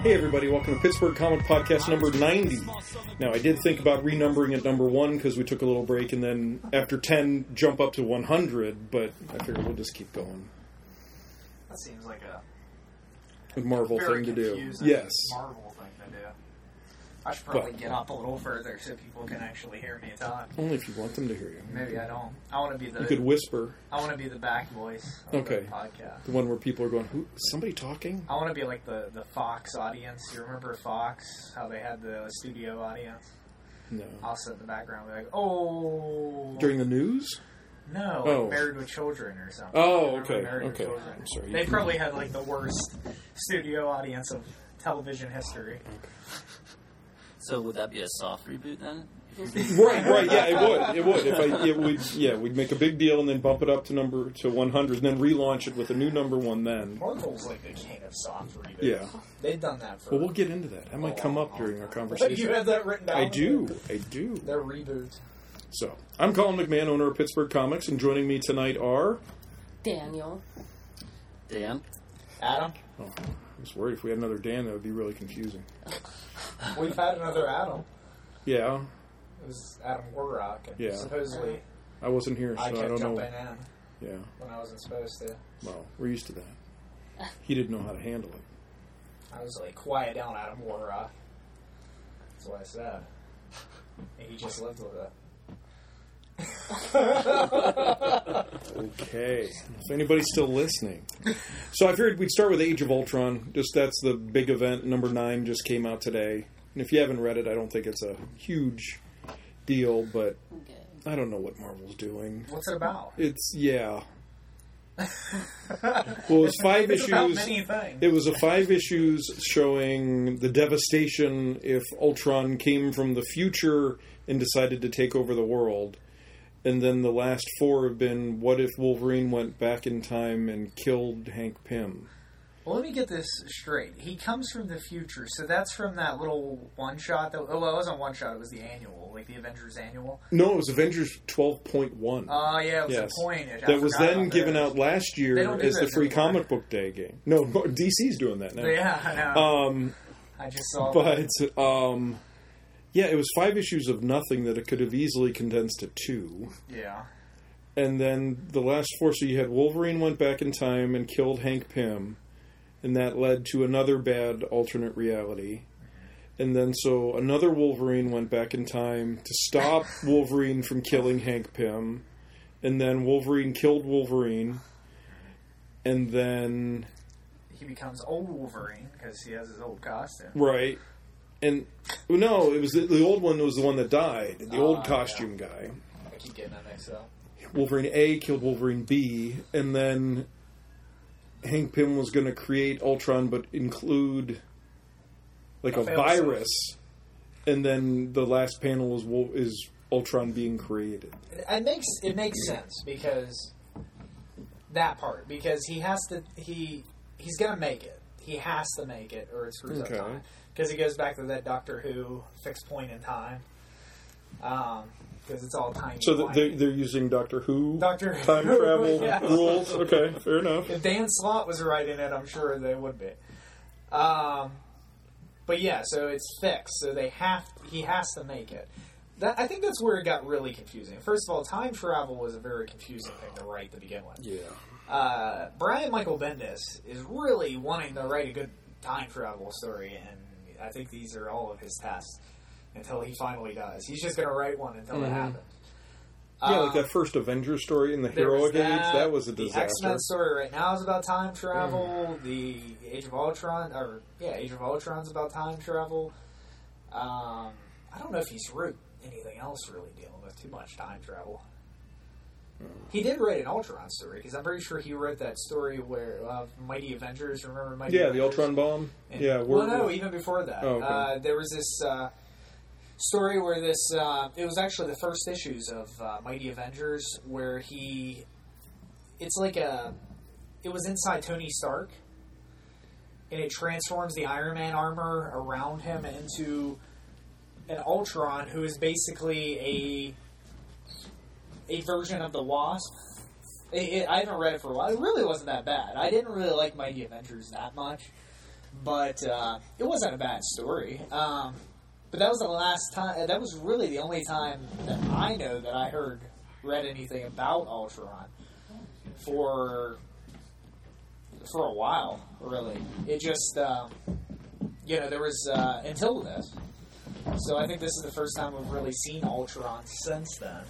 Hey everybody, welcome to Pittsburgh Comic Podcast number 90. Now I did think about renumbering at number 1 because we took a little break and then after 10 jump up to 100, but I figured we'll just keep going. That seems like a Marvel thing to do. Yes. Marvel thing to do. I should probably get up a little further so people can actually hear me talk. Only if you want them to hear you. Maybe I don't. I want to be the... You could whisper. I want to be the back voice of the podcast. The one where people are going, "Who? Somebody talking?" I want to be like the Fox audience. You remember Fox? How they had the studio audience? No. I'll sit in the background and be like, oh... During the news? No, like Married with Children or something. Oh, okay. Okay. I'm sorry. They probably had like the worst studio audience of television history. Okay. So would that be a soft reboot then? Right. Yeah, it would. We'd make a big deal and then bump it up to 100, and then relaunch it with a new number 1. Then Marvel's like the king of soft reboots. Yeah, they've done that for. Well, we'll get into that. That might come up during our conversation. You have that written down. I do. They're reboots. So I'm Colin McMahon, owner of Pittsburgh Comics, and joining me tonight are Daniel, Dan, Adam. Oh, I was worried if we had another Dan, that would be really confusing. We've had another Adam. Yeah. It was Adam Warrock. And supposedly, I wasn't here, so I kept don't know. Jumping in. Yeah. When I wasn't supposed to. Well, we're used to that. He didn't know how to handle it. I was like, quiet down, Adam Warrock. That's what I said. And he just lived with it. Okay. If anybody's still listening. So I figured we'd start with Age of Ultron. Just that's the big event. Number 9 just came out today. And if you haven't read it, I don't think it's a huge deal, but I don't know what Marvel's doing. What's it about? Well, it was 5 issues. About many things. It was 5 issues showing the devastation if Ultron came from the future and decided to take over the world. And then the last 4 have been, what if Wolverine went back in time and killed Hank Pym? Well, let me get this straight. He comes from the future, so that's from that little one-shot. It wasn't one-shot, it was the annual, like the Avengers annual. No, it was Avengers 12.1. Oh, yeah, it was a point. That was then given out last year as the free comic book day game. No, DC's doing that now. Yeah, I know. I just saw that. Yeah, it was 5 issues of nothing that it could have easily condensed to 2. Yeah. And then the last 4, so you had Wolverine went back in time and killed Hank Pym, and that led to another bad alternate reality. And then so another Wolverine went back in time to stop Wolverine from killing Hank Pym, and then Wolverine killed Wolverine, and then... He becomes old Wolverine, because he has his old costume. Right. And, no, it was the old one was the one that died. The old costume guy. I keep getting that mixed up. Wolverine A killed Wolverine B, and then Hank Pym was going to create Ultron, but include, like, a virus. And then the last panel is Ultron being created. It makes sense, because that part. Because he has to... He's going to make it. He has to make it, or it screws up time. Because he goes back to that Doctor Who fixed point in time. Because it's all time. So they're using Doctor Who time travel yes. rules? Okay, fair enough. If Dan Slott was writing it, I'm sure they would be. But yeah, so it's fixed. So he has to make it. I think that's where it got really confusing. First of all, time travel was a very confusing thing to write to begin with. Yeah. Brian Michael Bendis is really wanting to write a good time travel story, and I think these are all of his tests until he finally does. He's just going to write one until it happens. Yeah, like that first Avengers story in the Heroic Age, that was a disaster. The X-Men story right now is about time travel. The Age of Ultron, Age of Ultron's about time travel. I don't know if he's wrote anything else really dealing with too much time travel. He did write an Ultron story, because I'm pretty sure he wrote that story where Mighty Avengers, remember Mighty Avengers? The Ultron bomb? No, even before that. Oh, okay. There was this story where it was actually the first issues of Mighty Avengers, where it's like it was inside Tony Stark, and it transforms the Iron Man armor around him into an Ultron who is basically a version of the Wasp. I haven't read it for a while. It really wasn't that bad. I didn't really like Mighty Avengers that much. But it wasn't a bad story. But that was the last time. That was really the only time that I know that I read anything about Ultron for a while. Really, it just there was until this. So I think this is the first time we've really seen Ultron since then.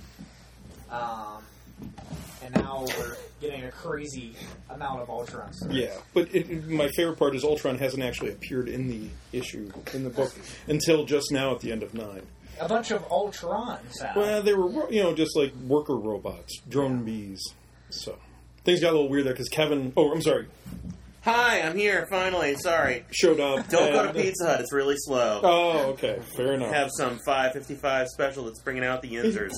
And now we're getting a crazy amount of Ultron stories. Yeah, but my favorite part is Ultron hasn't actually appeared in the in the book, until just now at the end of 9. A bunch of Ultrons out. Well, they were, just like worker robots, drone bees. So things got a little weird there because Kevin... Oh, I'm sorry. Hi, I'm here, finally. Sorry. Showed up. Don't go to Pizza Hut. It's really slow. Oh, okay. Fair enough. Have some 5.55 special that's bringing out the Yinzers.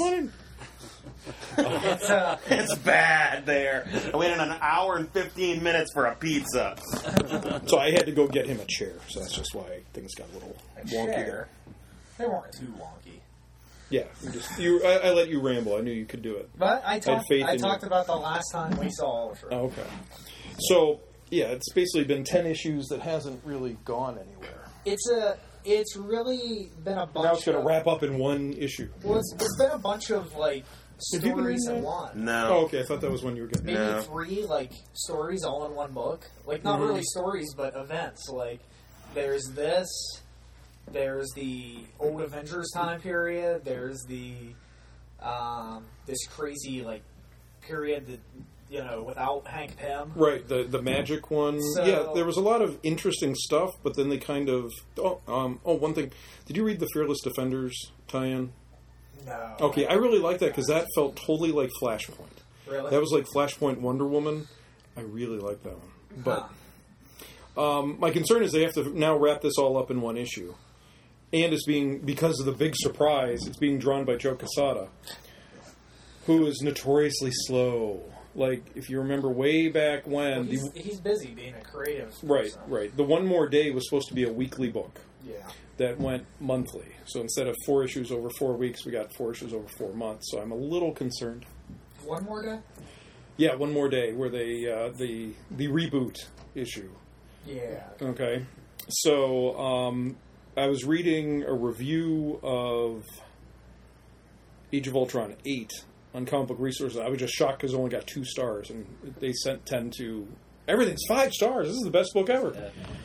It's bad there. I waited an hour and 15 minutes for a pizza. So I had to go get him a chair. So that's just why things got a little wonky there. They weren't too wonky. Yeah. I let you ramble. I knew you could do it. But I talked about the last time we saw Ultron. Oh, okay. So, yeah, it's basically been 10 issues that hasn't really gone anywhere. It's really been a bunch. Now it's going to wrap up in one issue. Well, it's been a bunch of stories in one. No. Oh, okay. I thought that was one you were getting. Maybe 3 stories all in one book. Not really stories, but events. There's this. There's the old Avengers time period. There's the this crazy period that without Hank Pym. Right, the magic one. So, yeah, there was a lot of interesting stuff, but then they kind of... one thing. Did you read the Fearless Defenders tie-in? No. Okay, I really like that because that felt totally like Flashpoint. Really? That was like Flashpoint Wonder Woman. I really like that one. But my concern is they have to now wrap this all up in one issue. And because of the big surprise, it's being drawn by Joe Quesada, who is notoriously slow. If you remember way back when... Well, he's busy being a creative person. Right. The One More Day was supposed to be a weekly book. Yeah. That went monthly. So instead of 4 issues over 4 weeks, we got 4 issues over 4 months. So I'm a little concerned. One More Day? Yeah, One More Day, where they the reboot issue. Yeah. Okay. So I was reading a review of Age of Ultron 8 on Comic Book Resources. I was just shocked because it only got 2 stars, and they sent 10 to... Everything's 5 stars! This is the best book ever!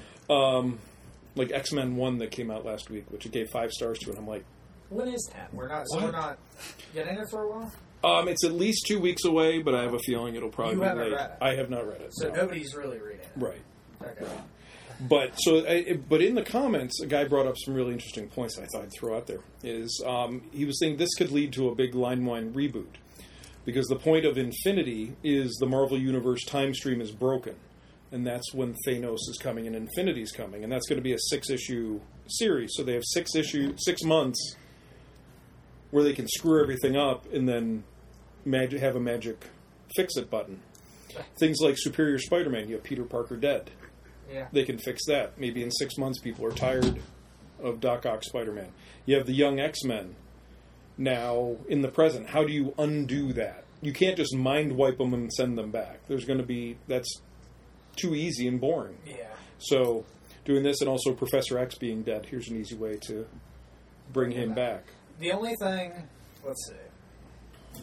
X-Men 1 that came out last week, which it gave 5 stars to, and I'm like... When is 10? We're not getting it for a while? It's at least 2 weeks away, but I have a feeling it'll probably be late. You haven't read it? I have not read it. So nobody's really reading it? Right. Okay. But in the comments, a guy brought up some really interesting points that I thought I'd throw out there. He was saying this could lead to a big line-wide reboot. Because the point of Infinity is the Marvel Universe time stream is broken. And that's when Thanos is coming and Infinity's coming. And that's going to be a 6-issue series. So they have 6 months where they can screw everything up and then have a magic fix-it button. Things like Superior Spider-Man, you have Peter Parker dead. Yeah. They can fix that. Maybe in 6 months people are tired of Doc Ock Spider-Man. You have the Young X-Men now in the present. How do you undo that? You can't just mind wipe them and send them back. That's too easy and boring. Yeah. So doing this and also Professor X being dead, here's an easy way to bring him back. The only thing... Let's see.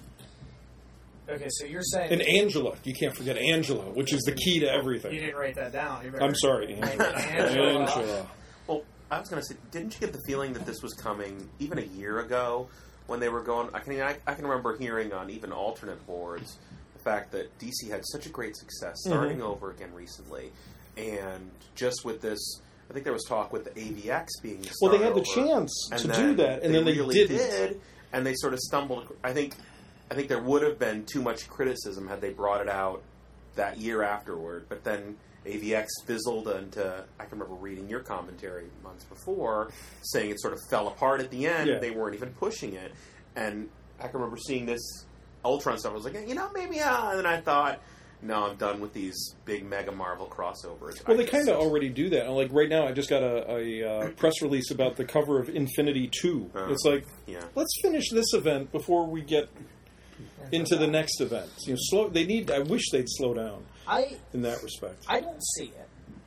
Okay, so you're saying... And Angela. You can't forget Angela, which is the key to everything. You didn't write that down. I'm sorry, Angela. Angela. Well, I was going to say, didn't you get the feeling that this was coming even a year ago when they were going... I can remember hearing on even alternate boards the fact that DC had such a great success starting over again recently. And just with this... I think there was talk with the AVX being started. Well, they had the chance to do that, and then they really didn't. did, and they sort of stumbled. I think there would have been too much criticism had they brought it out that year afterward. But then AVX fizzled into... I can remember reading your commentary months before, saying it sort of fell apart at the end. Yeah. They weren't even pushing it. And I can remember seeing this Ultron stuff. I was like, maybe... And then I thought... No, I'm done with these big mega Marvel crossovers. Well, they kind of already do that. Like right now, I just got a press release about the cover of Infinity 2. It's like, let's finish this event before we get into the next event. I wish they'd slow down in that respect. I don't see it.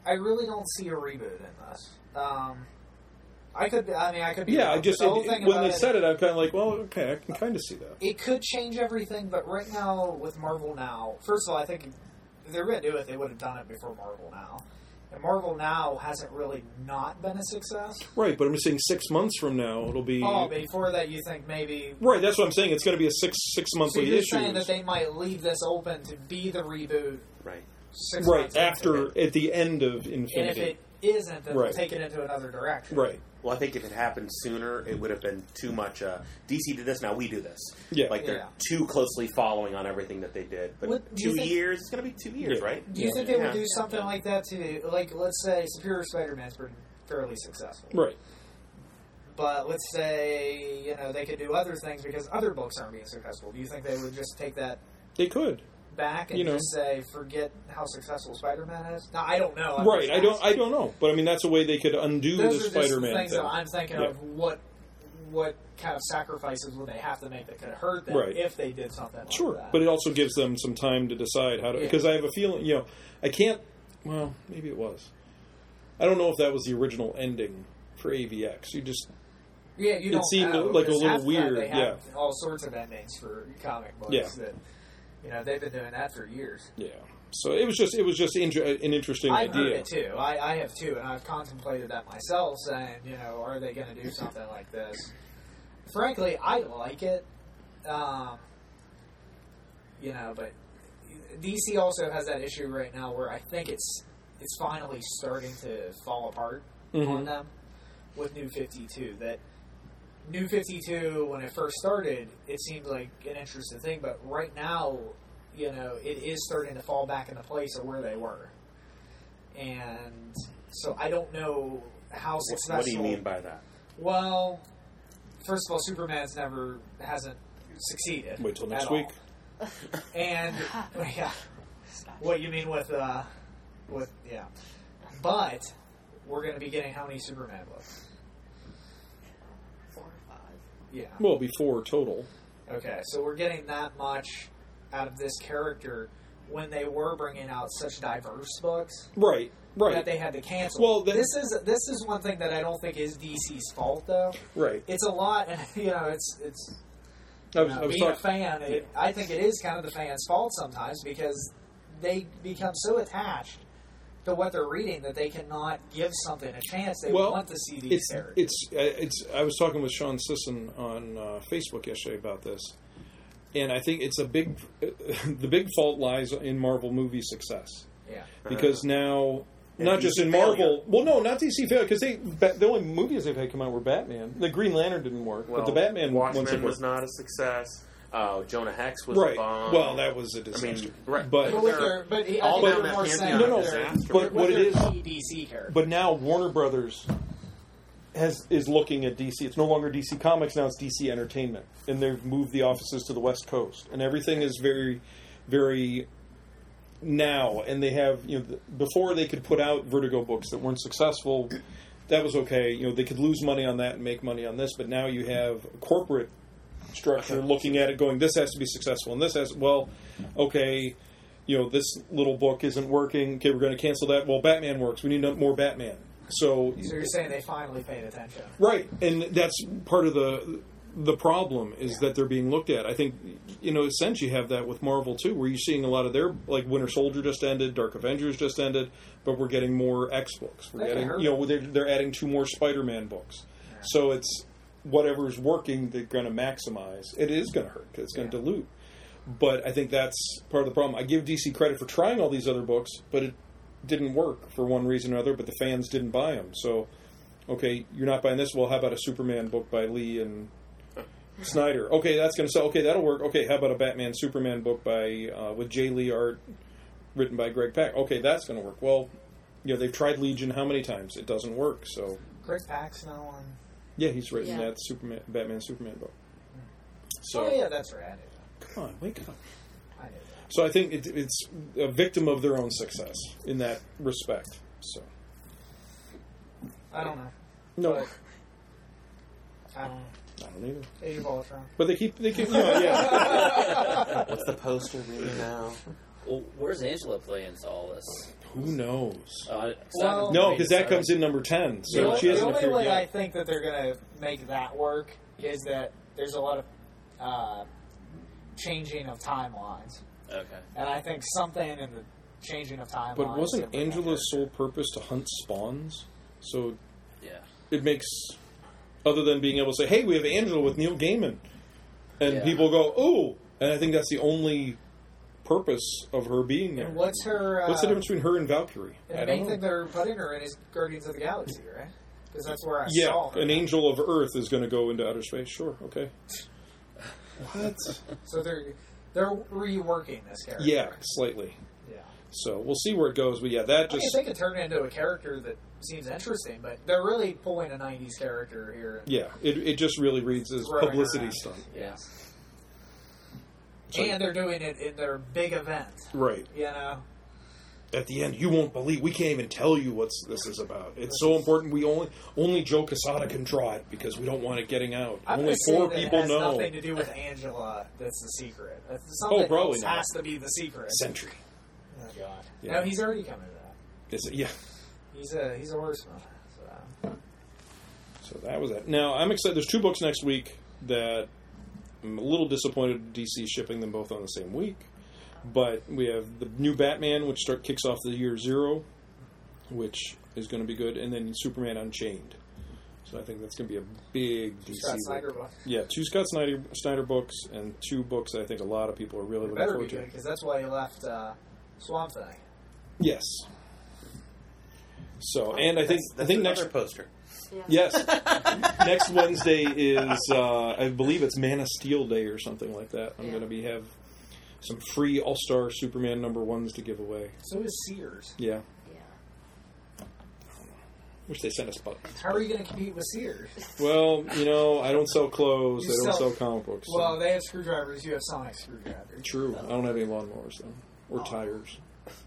I really don't see a reboot in this. I could be Yeah, wrong, I just but the whole thing when about they said it, I'm kind of like, well, okay, I can kind of see that. it could change everything, but right now with Marvel Now, first of all, I think if they were going to do it, they would have done it before Marvel Now. And Marvel Now hasn't really not been a success. Right, but I'm saying 6 months from now it'll be. Oh, before that, you think maybe. Right, that's what I'm saying. It's going to be a six So monthly you're issue. saying that they might leave this open to be the reboot Right. 6 Right months after into it. at the end of And if Infinity. it isn't, then Right. they'll take it into another direction. Right. Well, I think if it happened sooner, it would have been too much. DC did this, now we do this. Yeah. Like they're Yeah. too closely following on everything that they did. But What- do you 2 think- years, it's going to be 2 years, Yeah. right? Do you think they Yeah. would do something like that to, like, let's say Superior Spider-Man's been fairly successful. Right. But let's say, they could do other things because other books aren't being successful. Do you think they would just take that They could. back and just say, forget how successful Spider-Man is? Now, I don't know. I'm Right. just I asking. don't know. But I mean that's a way they could undo Those the are just Spider-Man the things thing. that I'm thinking Yeah. of. What kind of sacrifices would they have to make that could hurt them Right. if they did something like Sure, that? but it also gives them some time to decide how to. Yeah. Because I have a feeling, I can't. Well, maybe it was. I don't know if that was the original ending for AVX. You just Yeah, you It don't seemed know, like a because little half the time weird, They have yeah. all sorts of endings for comic books. Yeah. That, they've been doing that for years. yeah. So it was just an interesting I've heard idea. it too. I have too, and I've contemplated that myself, saying, are they going to do something like this? Frankly, I like it. But DC also has that issue right now where I think it's finally starting to fall apart on them with New 52. That New 52, when it first started, it seemed like an interesting thing, but right now, it is starting to fall back into place of where they were. And so I don't know how successful... What do you mean by that? Well, first of all, Superman's hasn't succeeded. Wait till next at week. all. And, yeah. What you mean with, yeah. But, we're going to be getting how many Superman books? 4 or 5. Yeah. Well, before total. Okay, so we're getting that much out of this character when they were bringing out such diverse books Right. that they had to cancel. Well, then- this is one thing that I don't think is DC's fault, though. Right. It's a lot, and it's I was being talking. a fan. I think it is kind of the fan's fault sometimes because they become so attached to what they're reading that they cannot give something a chance. They want to see these characters. I was talking with Sean Sisson on Facebook yesterday about this, and I think it's the big fault lies in Marvel movie success. Yeah. Because now, And not just DC in Marvel. failure. Well, no, not DC failure because the only movies they've had come out were Batman. The Green Lantern didn't work, but the Batman ones Watchmen have was worked. not a success. Jonah Hex was Right. a bomb. Well, that was a disaster. right. But But with their, but I all think down they're that more pantheon saying No, no, they're- but what they're it is- key DC characters. But now Warner Brothers is looking at DC. It's no longer DC Comics now; it's DC Entertainment, and they've moved the offices to the West Coast, and everything is very, very now. And they have before they could put out Vertigo books that weren't successful. That was okay. They could lose money on that and make money on this, but now you have a corporate structure looking at it, going, "This has to be successful," and this has okay. This little book isn't working. Okay, we're going to cancel that. Well, Batman works. We need more Batman. So you're saying they finally paid attention. right, and that's part of the problem is that they're being looked at. I think essentially you have that with Marvel too, where you're seeing a lot of their Winter Soldier just ended, Dark Avengers just ended, but we're getting more X books. We're getting they're adding 2 more Spider-Man books. Yeah. So it's whatever's working they're going to maximize. It is going to hurt because it's going to dilute. But I think that's part of the problem. I give DC credit for trying all these other books, but it didn't work for one reason or other, but the fans didn't buy them. So, okay, you're not buying this. Well, how about a Superman book by Lee and Snyder? Okay, that's going to sell. Okay, that'll work. Okay, how about a Batman Superman book by with Jay Lee art written by Greg Pak? Okay, that's going to work. Well, they've tried Legion how many times? It doesn't work. So Greg Pak's now on. yeah, he's written that Batman Superman book. So Oh yeah, that's right. I knew that. come on, wake up. I knew that. So I think it's a victim of their own success in that respect. So I don't know. no, But I don't know. I don't either. Age of Ultron. But they keep yeah. What's the poster reading now? Well, where's Angela play into all this? Who knows? Well- No, because that comes in number 10, so she the hasn't only appeared way yet. I think that they're going to make that work is that there's a lot of changing of timelines. Okay. And I think something in the changing of timelines... But wasn't could bring that Angela's character. sole purpose to hunt spawns? So Yeah. it makes, other than being able to say, hey, we have Angela with Neil Gaiman. And Yeah. people go, ooh! And I think that's the only purpose of her being there. And what's her... What's the difference between her and Valkyrie? And I the don't main know. thing they're putting her in is Guardians of the Galaxy, right? Because that's where I Yeah, saw her. an angel of Earth is going to go into outer space. Sure, okay. What? So they're reworking this character. Yeah, slightly. Yeah. So we'll see where it goes. But yeah, that I mean, just... they could turn it into a character that seems interesting, but they're really pulling a 90s character here. And Yeah, it just really reads as throwing her publicity around. stunt. Yeah. So- And they're doing it in their big event. Right. You know? At the end, you won't believe. We can't even tell you what this is about. It's so important. We only Joe Quesada can draw it because we don't want it getting out. I'm Only gonna say 4 that people it has know. nothing to do with Angela. That's the secret. Something probably else not. has to be the secret. Sentry. Oh God! Yeah. No, he's already coming to that. Is it? Yeah. He's a horseman. So. So that was it. Now I'm excited. There's 2 books next week that I'm a little disappointed DC shipping them both on the same week. But we have the new Batman, which kicks off the year 0, which is going to be good, and then Superman Unchained. So I think that's going to be a big DC Scott book. Snyder book. Yeah, 2 Scott Snyder books and 2 books I think a lot of people are really It looking better be forward good to. because that's why he left Swamp Thing. Yes. So, and I think next another poster. yes, next Wednesday is I believe it's Man of Steel Day or something like that. I'm going to have some free All-Star Superman #1s to give away. So is Sears. Yeah. Yeah. Wish they sent us buttons. How are you going to compete with Sears? Well, I don't sell clothes. You I don't sell- sell comic books. so- Well, they have screwdrivers. You have Sonic screwdrivers. True. I don't have any lawnmowers, though. Or tires.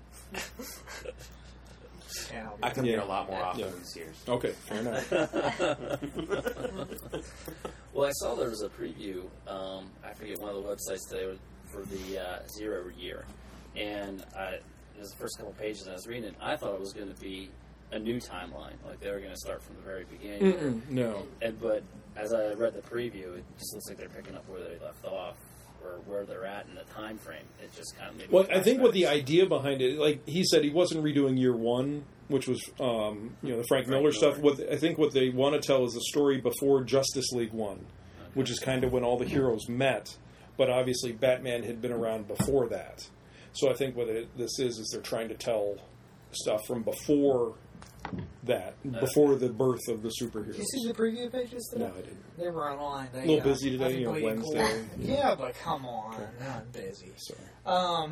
Can't help I you. come Yeah. here a lot more often Yeah. than Sears. Okay, fair enough. Well, I saw there was a preview. I forget one of the websites today for the 0 year, and it was the first couple pages I was reading it. I thought it was going to be a new timeline, like they were going to start from the very beginning. Mm-mm, no. But as I read the preview, it just looks like they're picking up where they left off, or where they're at in the time frame. It just kind of made me Well, I think what the flashbacks. idea behind it, like he said, he wasn't redoing year 1, which was the Frank Miller stuff. I think what they want to tell is the story before Justice League 1, which is kind of when all the heroes met. But obviously, Batman had been around before that. So I think what this is they're trying to tell stuff from before that, before the birth of the superheroes. Did you see the preview pages today? No, I didn't. They were online. They, A little busy today, I think they Wednesday. Yeah, but come on. I'm busy. Sorry.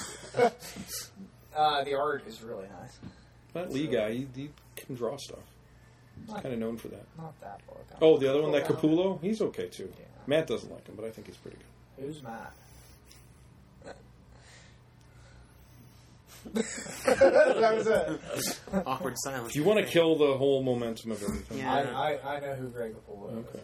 The art is really nice. That Lee guy, he can draw stuff. He's kind of known for that. Not that book. Oh, the other one, that Capullo, he's okay too. Yeah. Matt doesn't like him, but I think he's pretty good. Who's Matt? That was it. Awkward silence. If you want to kill the whole momentum of everything, Yeah. I know who Greg Capullo is.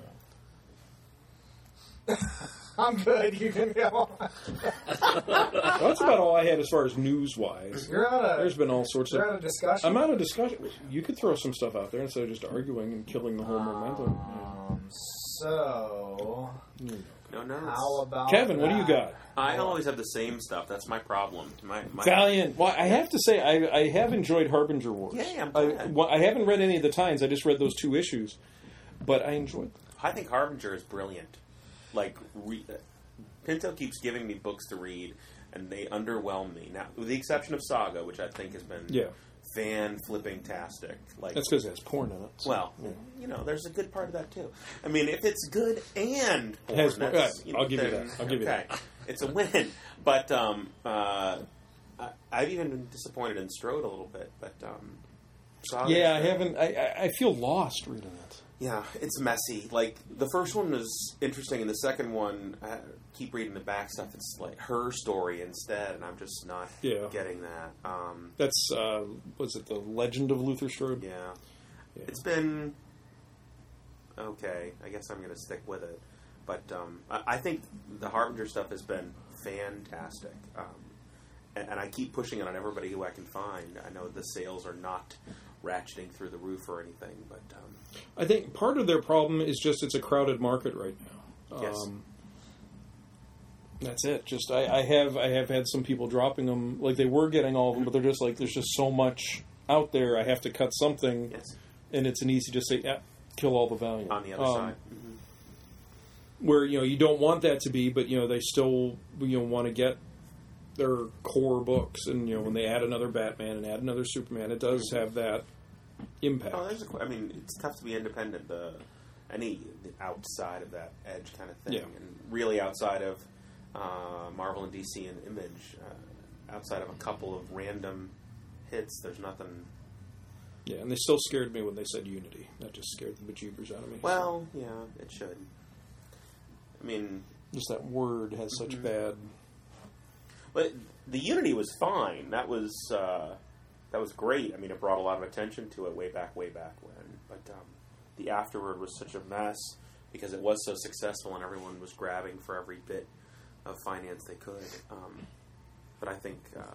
Okay. I'm good. You can go on. Well, that's about all I had as far as news-wise. You're out There's of. been all sorts You're of. out of discussion. I'm out of discussion. You could throw some stuff out there instead of just arguing and killing the whole momentum. So No, no. how about Kevin, what do you got? I always have the same stuff. That's my problem. My Valiant. Well, I have to say, I have enjoyed Harbinger Wars. Yeah, I'm glad. I haven't read any of the Times. I just read those 2 issues, but I enjoyed them. I think Harbinger is brilliant. Like, Pinto keeps giving me books to read, and they underwhelm me. Now, with the exception of Saga, which I think has been fan-flipping-tastic. Like, That's because it has porn in it. so, well, yeah. there's a good part of that, too. I mean, if it's good and porn, Has- that's, I'll give you then- that. I'll give you that. It's a win. But I've even been disappointed in Strode a little bit. But Saga, Yeah, I haven't. I feel lost reading it. Yeah, it's messy. Like, the first one was interesting, and the second one, I keep reading the back stuff. It's like her story instead, and I'm just not getting that. That's was it the Legend of Luther Strode? Yeah. It's been okay. I guess I'm going to stick with it. But I think the Harbinger stuff has been fantastic. and I keep pushing it on everybody who I can find. I know the sales are not ratcheting through the roof or anything, but I think part of their problem is just it's a crowded market right now. yes. That's it. Just I have had some people dropping them, like they were getting all of them, but they're just like there's just so much out there. I have to cut something, Yes. and it's an easy just say kill all the value On the other side. where you don't want that to be, but they still want to get their core books, and when they add another Batman and add another Superman, it does have that impact. Oh, I mean, it's tough to be independent. Any outside of that edge kind of thing, Yeah. and really outside of Marvel and DC and Image, outside of a couple of random hits, there's nothing. Yeah, and they still scared me when they said Unity. That just scared the bejeebers out of me. Well, yeah, it should. I mean, just that word has such bad. but the Unity was fine. That was great. I mean, it brought a lot of attention to it way back when. But the afterward was such a mess because it was so successful and everyone was grabbing for every bit of finance they could. But I think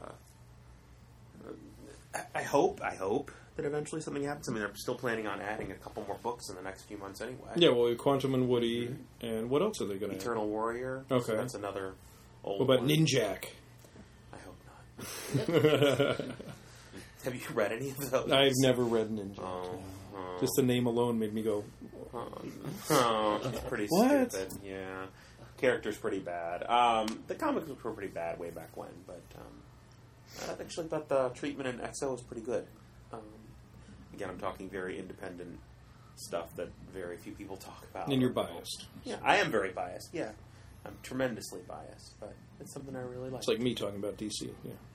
I hope that eventually something happens. I mean, they're still planning on adding a couple more books in the next few months anyway. Yeah, well, Quantum and Woody, and what else are they going to Eternal Warrior. Okay. So that's another old What about one. Ninjak? I hope not. Have you read any of those? I've never read Ninjak. Oh, Just the name alone made me go, it's pretty What? stupid. Yeah, character's pretty bad. The comics were pretty bad way back when, but I actually thought the treatment in XO was pretty good. Again, I'm talking very independent stuff that very few people talk about. and you're biased. Yeah, I am very biased. Yeah, I'm tremendously biased, but it's something I really like. It's like me talking about DC.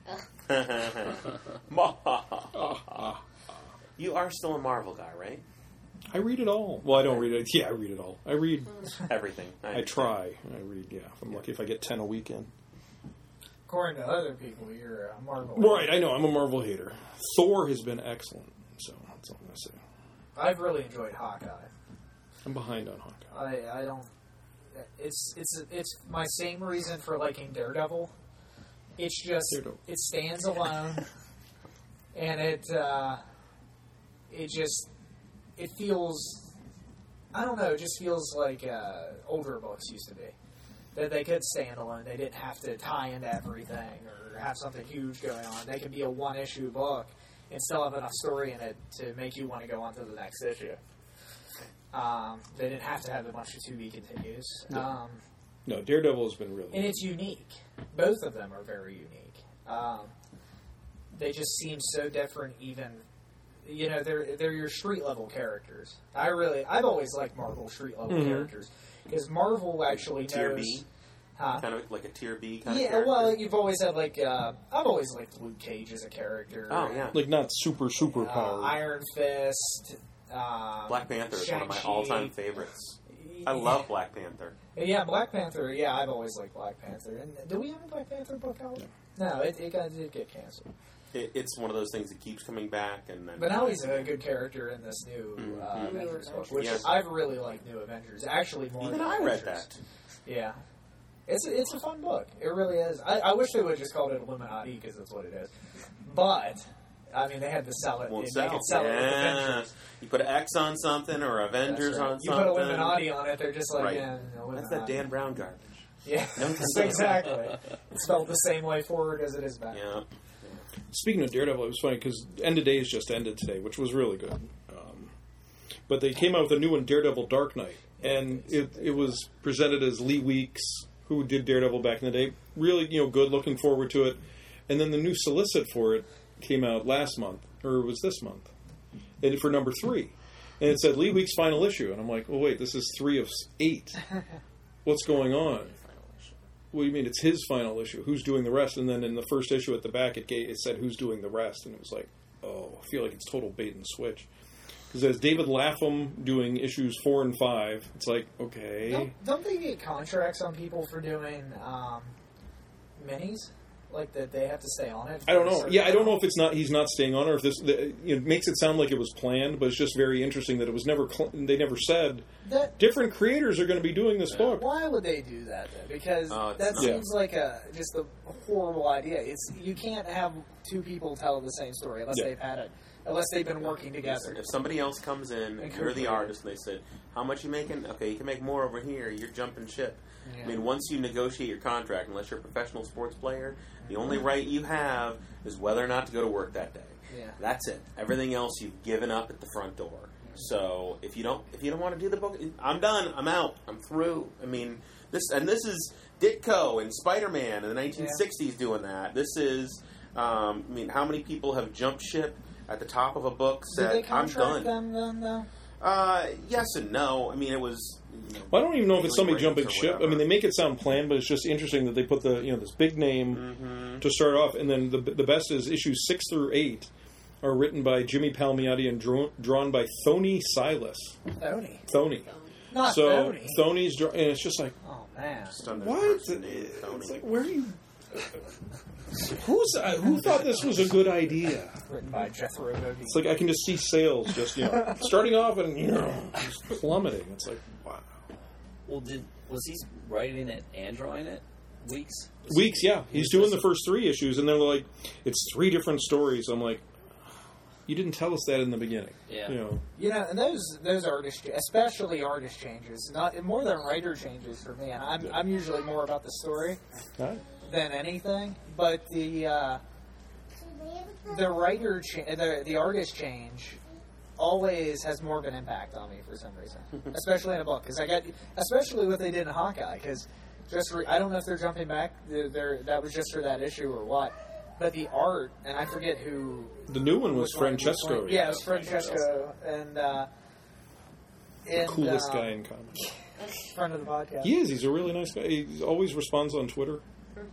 Yeah. You are still a Marvel guy, right? I read it all. Well, I don't read it. Yeah, I read it all. I read. Everything. I try. I read. Yeah, if I'm lucky, if I get 10 a weekend. According to other people, you're a Marvel. Right. I know. I'm a Marvel hater. Thor has been excellent. So that's all I'm gonna say. I've really enjoyed Hawkeye. I'm behind on Hawkeye. I don't. It's my same reason for liking Daredevil. It's just Daredevil. it stands alone, and it feels. I don't know. It just feels like older books used to be. That they could stand alone. They didn't have to tie into everything or have something huge going on. They could be a one-issue book and still have enough story in it to make you want to go on to the next issue. They didn't have to have a bunch of to-be continues. No, Daredevil has been really. And it's unique. Both of them are very unique. They just seem so different even... they're your street-level characters. I've always liked Marvel street-level characters. Because Marvel actually knows... Tier B? Huh? Kind of like a tier B kind of Yeah, character? well, you've always had, I've always liked Luke Cage as a character. Oh, yeah. Like, not super powered. Iron Fist. Black Panther is one of my Shang-Chi. all-time favorites. I love Black Panther. Yeah, Black Panther. Yeah, I've always liked Black Panther. And do we have a Black Panther book out? No, it did get canceled. It's one of those things that keeps coming back, and then. But now he's a good character in this new Avengers book, which Yes. I've really liked New Avengers. Actually, more Even than I read Avengers. that. Yeah. It's a fun book. It really is. I wish they would have just called it Illuminati because that's what it is. But, I mean, they had to sell it. Won't They sell. could sell it with Yeah. Avengers. You put an X on something or Avengers That's right. on You something. put Illuminati on it, they're just like, Right. yeah, That's Illuminati. that Dan Brown garbage. Yeah, No, exactly. It's spelled the same way forward as it is back. Yeah. Speaking of Daredevil, it was funny because End of Days just ended today, which was really good. But they came out with a new one, Daredevil Dark Knight. And it was presented as Lee Weeks, who did Daredevil back in the day. Really, good, looking forward to it. And then the new solicit for it came out last month, or it was this month, and for number 3. And it said Lee Weeks' final issue. And I'm like, oh, wait, this is 3 of 8. What's going on? What do you mean it's his final issue? Who's doing the rest? And then in the first issue at the back, it said who's doing the rest. And it was like, oh, I feel like it's total bait and switch. Because there's David Lapham doing issues 4 and 5. It's like, okay. Don't they get contracts on people for doing minis? Like that they have to stay on it? I don't know. Yeah, I don't know if he's not staying on, or if this it makes it sound like it was planned. But it's just very interesting that it was never. They never said that different creators are going to be doing this book. Why would they do that though? Because that seems like just a horrible idea. You can't have two people tell the same story unless they've been working together. If somebody else comes in and you're the artist and they said, how much you making? Okay, you can make more over here. You're jumping ship. Yeah. I mean, once you negotiate your contract, unless you're a professional sports player, the only right you have is whether or not to go to work that day. Yeah. That's it. Everything else you've given up at the front door. So if you don't want to do the book, I'm done. I'm out. I'm through. I mean, this is Ditko and Spider-Man in the 1960s doing that. This is, I mean, how many people have jumped ship at the top of a book said, Did they I'm contract done? them then, though? Yes and no. I mean, it was... Well, I don't even know if it's somebody jumping ship. I mean, they make it sound planned, but it's just interesting that they put this big name to start off, and then the best is issues 6 through 8 are written by Jimmy Palmiotti and drawn by Thony Silas. Thony. Not so Thony. Thony's and it's just like, oh man, what? It's like, where are you? Who thought this was a good idea? Written by Jethro Bodine. It's like I can just see sales just starting off and just plummeting. It's like, wow. Well, was he writing it and drawing it? Weeks, yeah. He's doing the first 3 issues, and they're like, it's 3 different stories. I'm like, you didn't tell us that in the beginning. Yeah. And those artist, especially artist changes, not more than writer changes for me. And I'm usually more about the story than anything. But the writer, the artist change always has more of an impact on me for some reason, especially in a book. Because especially what they did in Hawkeye. Because I don't know if they're jumping back. That was just for that issue or what. But the art, and I forget who... The new one was Francesco. Yeah, it was Francesco. And the coolest guy in comics. Friend of the podcast. He is. He's a really nice guy. He always responds on Twitter.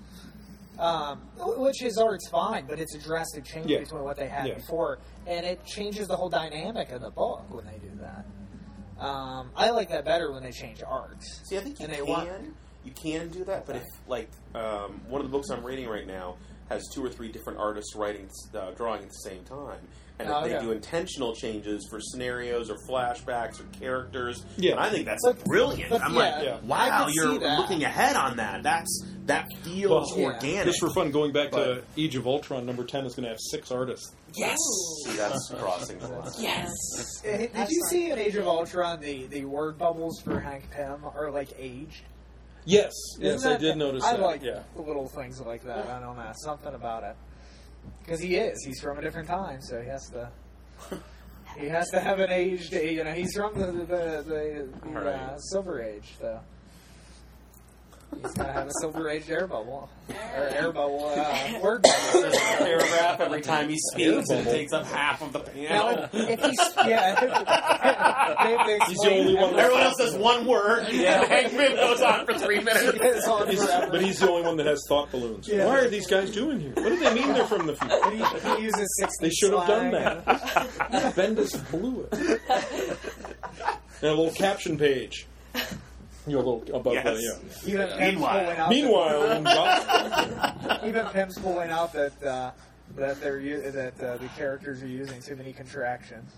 Which his art's fine, but it's a drastic change between what they had before. And it changes the whole dynamic of the book when they do that. I like that better when they change art. See, I think you can do that, but if, like, one of the books I'm reading right now has 2 or 3 different artists drawing at the same time. And if they do intentional changes for scenarios or flashbacks or characters, I think that's brilliant. I'm wow, you're looking ahead on that. That feels organic. Just for fun, going back to Age of Ultron, number 10 is going to have 6 artists. Yes! See, that's crossing the line. Yes! Did you see in Age of Ultron the word bubbles for Hank Pym are, like, aged? Yes, I did notice that. I like little things like that. I don't know, something about it. Because he's from a different time, so he has to have an aged. He's from the Silver Age, so he's gonna have a Silver Age air bubble word bubble. Paragraph every time he speaks, and it takes up half of the panel. Now, if he's he's the only one. Everyone else says one word. Hank Pym goes on for 3 minutes. But he's the only one that has thought balloons. Yeah. Why are these guys doing here? What do they mean they're from the future? He uses 60 They should have done that. Bendis blew it. And a little caption page. A little above that, Meanwhile, even Pym's pulling out that the characters are using too many contractions.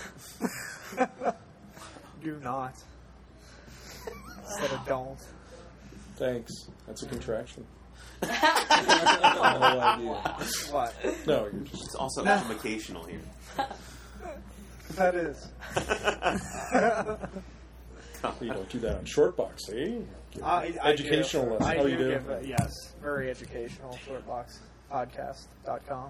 Do not. Instead of don't. Thanks. That's a contraction. No idea. What? No, you're just... It's also educational here. That is. You don't do that on Shortbox, see? Educational lesson. I do give yes, very educational. Shortbox podcast.com.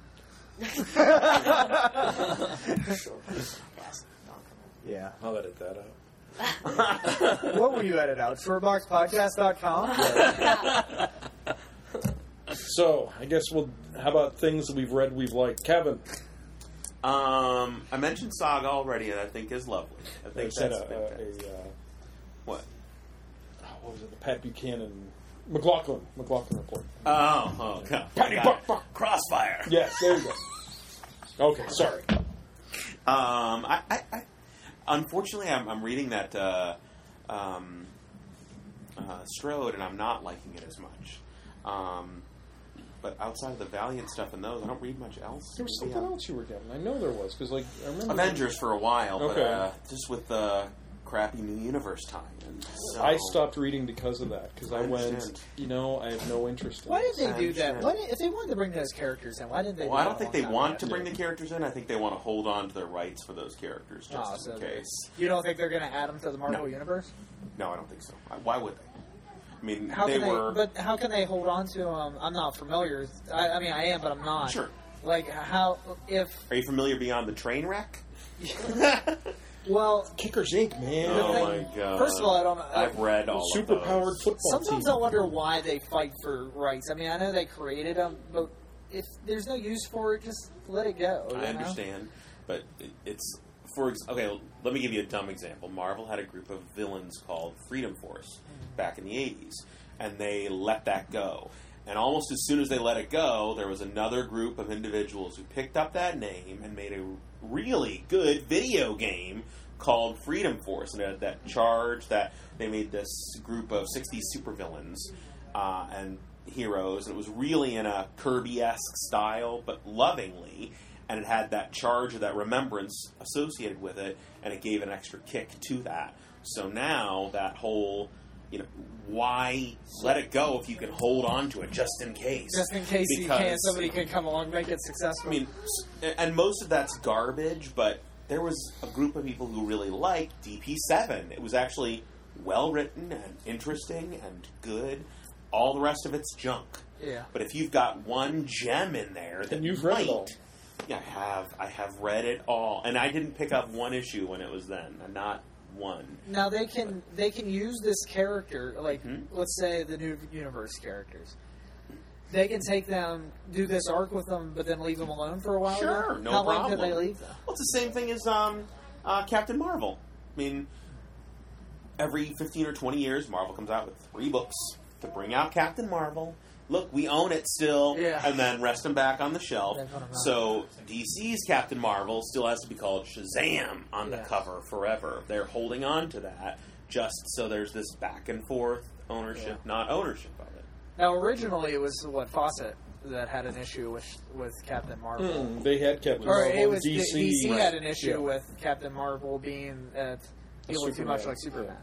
Yeah, I'll edit that out. What will you edit out? Shortboxpodcast.com? So, I guess how about things that we've read we've liked? Kevin. I mentioned Saga already, and I think is lovely. I think that's fantastic. What? What was it? The Pat Buchanan McLaughlin report. Oh, God. Patty Buck. Crossfire. Yes, there you go. Okay, sorry. I unfortunately, I'm reading that Strode, and I'm not liking it as much. But outside of the Valiant stuff and those, I don't read much else. There was something else you were getting. I know there was, because, like, I remember... Avengers for a while, Okay. but just with the crappy New Universe tie. So I stopped reading because of that, because I went, understand. I have no interest in Why this. did they do that? understand. If they wanted to bring those characters in, why didn't they? Well, do I that don't think a they long want time to ago? bring the characters in. I think they want to hold on to their rights for those characters just Oh, so in case. You don't think they're going to add them to the Marvel No. universe? No, I don't think so. Why would they? I mean, How they can were... But how can they hold on to them? I'm not familiar. I mean, I am, but I'm not. Sure. Like how if Are you familiar beyond the train wreck? well. Kickers Inc., man. Oh thing- my god! First of all, I don't. I've read all of Super-powered those. football Sometimes team. I wonder why they fight for rights. I mean, I know they created them, but if there's no use for it, just let it go. you I know? understand, but it's okay. Let me give you a dumb example. Marvel had a group of villains called Freedom Force back in the 80s, and they let that go. And almost as soon as they let it go, there was another group of individuals who picked up that name and made a really good video game called Freedom Force. And it had that charge that they made this group of 60 supervillains and heroes. And it was really in a Kirby-esque style, but lovingly. And it had that charge or that remembrance associated with it, and it gave an extra kick to that. So now that whole... why let it go if you can hold on to it just in case? Just in case Because, somebody can come along and make it successful. I mean, and most of that's garbage, but there was a group of people who really liked DP7. It was actually well written and interesting and good. All the rest of it's junk. yeah. But if you've got one gem in there that And you've read it might- all. Yeah, I have read it all, and I didn't pick up one issue when it was then. Not one. Now they can use this character, like Mhm. let's say the new universe characters. They can take them, do this arc with them, but then leave them alone for a while. Sure, again? no How long problem. could they leave them? Well, it's the same thing as Captain Marvel. I mean, every 15 or 20 years, Marvel comes out with 3 books to bring out Captain Marvel. Look, we own it still, Yeah. and then rest them back on the shelf. They put 'em out. So DC's Captain Marvel still has to be called Shazam on the Yeah. cover forever. They're holding on to that just so there's this back and forth ownership, not ownership of it. Now originally it was Fawcett that had an issue with Captain Marvel. They had Captain Or Marvel. it was DC. DC Right. had an issue Yeah. with Captain Marvel being feeling too much Superman. like Superman.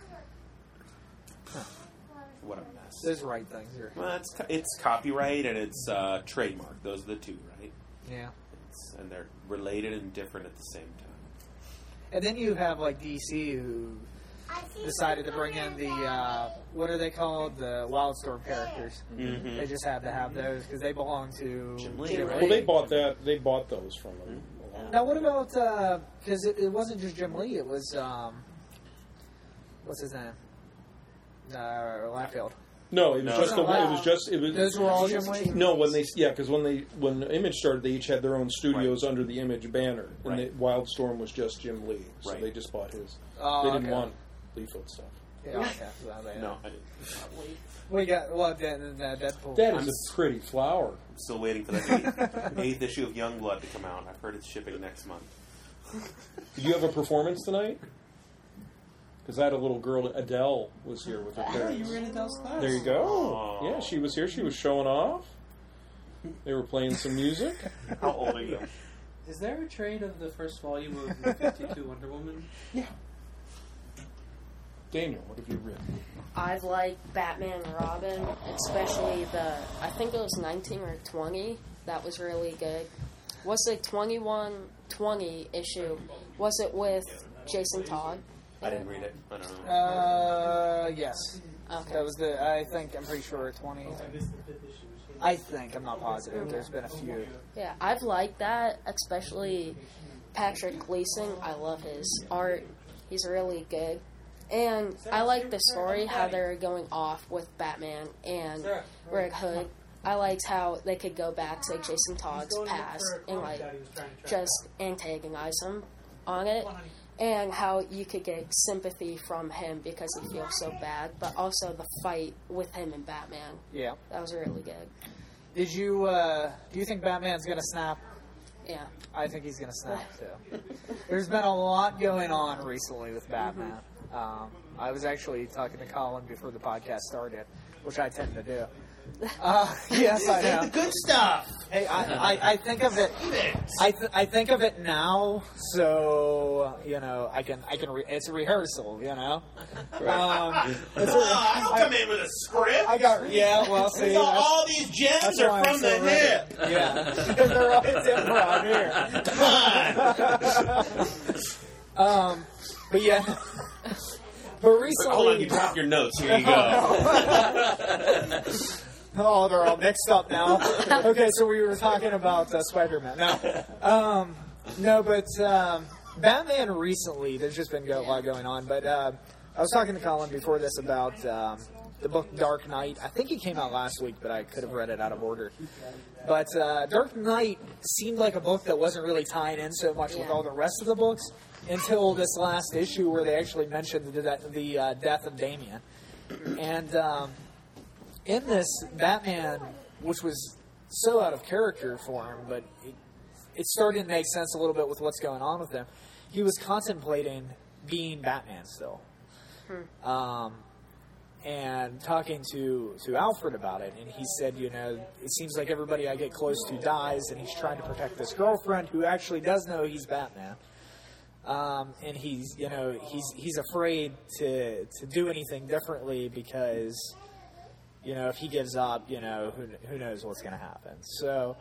What a mess. Those right things here. Well, it's copyright and it's trademark. Those are the two, right? Yeah. And they're related and different at the same time. And then you have like DC who decided to bring in the what are they called, the Wildstorm characters. Mm-hmm. They just had to have those because they belong to Jim Lee, right? Well, they bought that. They bought those from them. Now what about because it wasn't just Jim Lee, it was what's his name, Liefeld. No, it was No. just the. No. It was just. It was. Those were all Jim Lee. No, because when Image started, they each had their own studios under the Image banner, and Right. Wildstorm was just Jim Lee, so Right. they just bought his. Oh, They didn't okay. want Leafoot stuff. Yeah, okay. So they- No, I, We got Deadpool. That I'm is a pretty flower. I'm still waiting for that eighth issue of Youngblood to come out. I've heard it's shipping next month. Did you have a performance tonight? Because I had a little girl, Adele, was here with her parents. in Adele's class. There you go. Oh. Yeah, she was here. She was showing off. They were playing some music. How old are you? Is there a trade of the first volume of the 52 Wonder Woman? Daniel, what have you read? I've liked Batman and Robin, especially I think it was 19 or 20. That was really good. Was it 21-20 issue? Was it with Jason Todd? I didn't read it. I don't know. Yes. Okay. That was I'm pretty sure 20. I think, I'm not positive. There's been a few. Yeah, I've liked that, especially Patrick Gleason. I love his art. He's really good. And I like the story, how they're going off with Batman and Red Hood. I liked how they could go back to Jason Todd's past and just antagonize him on it. And how you could get sympathy from him because he feels so bad, but also the fight with him and Batman. Yeah. That was really good. Did you, do you think Batman's going to snap? Yeah. I think he's going to snap, too. There's been a lot going on recently with Batman. I was actually talking to Colin before the podcast started, which I tend to do. Yes, I Say know. the good stuff. Hey, I think of it. I think of it now, so I can. It's a rehearsal, It's I don't come in with a script. Well, see, all these gems that's are why from I'm the so ready. hip. Yeah, they're always improv here. But yeah, but recently, Hold on, you dropped your notes. Here you go. oh, they're all mixed up now. Okay, so we were talking about Spider-Man. No, but Batman recently, there's just been a lot going on. But I was talking to Colin before this about the book Dark Knight. I think it came out last week, but I could have read it out of order. But Dark Knight seemed like a book that wasn't really tying in so much with all the rest of the books until this last issue where they actually mentioned the death of Damian. And in this, Batman, which was so out of character for him, but it started to make sense a little bit with what's going on with him, he was contemplating being Batman still. And talking to Alfred about it, and he said, it seems like everybody I get close to dies, and he's trying to protect this girlfriend who actually does know he's Batman. And he's afraid to do anything differently because, if he gives up, who knows what's going to happen. So,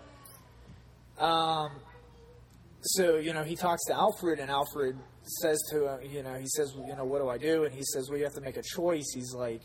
he talks to Alfred, and Alfred says to him, he says, what do I do? And he says, well, you have to make a choice. He's like,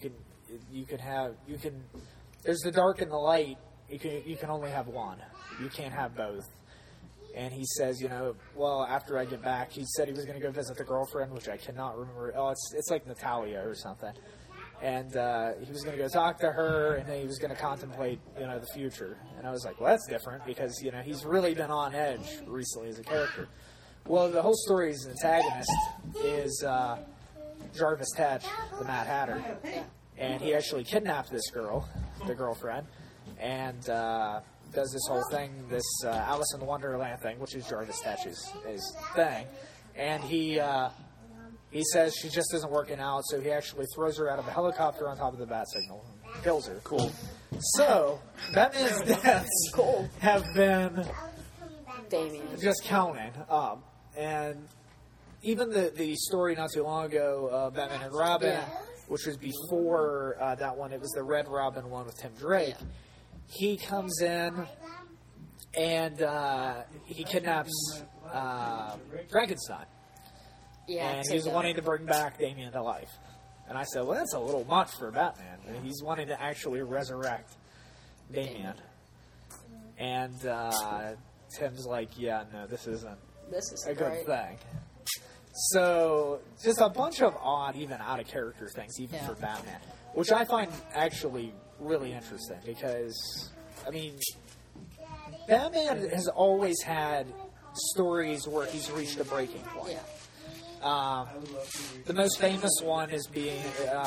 there's the dark and the light. You can only have one. You can't have both. And he says, well, after I get back, he said he was going to go visit the girlfriend, which I cannot remember. Oh, it's like Natalia or something. And he was going to go talk to her, and then he was going to contemplate, the future. And I was like, well, that's different because, he's really been on edge recently as a character. Well, the whole story's antagonist is Jarvis Tetch, the Mad Hatter. And he actually kidnapped this girl, the girlfriend, and does this whole thing, this Alice in Wonderland thing, which is Jarvis Tetch's thing. And he says she just isn't working out, so he actually throws her out of a helicopter on top of the bat signal and kills her. Cool. So, Batman's deaths have been Damian. just counting up. And even the story not too long ago, Batman and Robin, which was before that one, it was the Red Robin one with Tim Drake. Yeah. He comes in and he kidnaps Frankenstein. Yeah, and he's wanting to bring back Damian to life. And I said, well, that's a little much for Batman. He's wanting to actually resurrect Damian. And Tim's like, yeah, no, this isn't a good thing. So, just a bunch of odd, even out-of-character things, even for Batman. Which I find actually really interesting because, Batman has always had stories where he's reached a breaking point. Yeah. The most famous one is being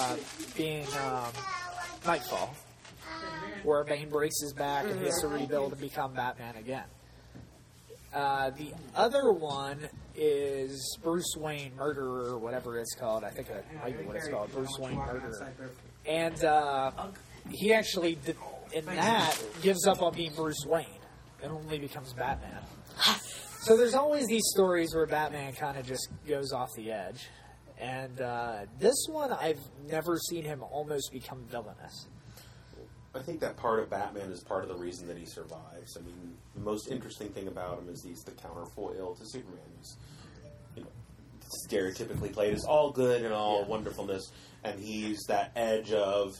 Nightfall, where Bane breaks his back and he has to rebuild and become Batman again. The other one is Bruce Wayne Murderer, or whatever it's called. I think that might be what it's called, Bruce Wayne Murderer. And he actually, in that, gives up on being Bruce Wayne and only becomes Batman. So there's always these stories where Batman kind of just goes off the edge. And this one, I've never seen him almost become villainous. I think that part of Batman is part of the reason that he survives. The most interesting thing about him is he's the counterfoil to Superman. He's, stereotypically played as all good and all wonderfulness, and he's that edge of,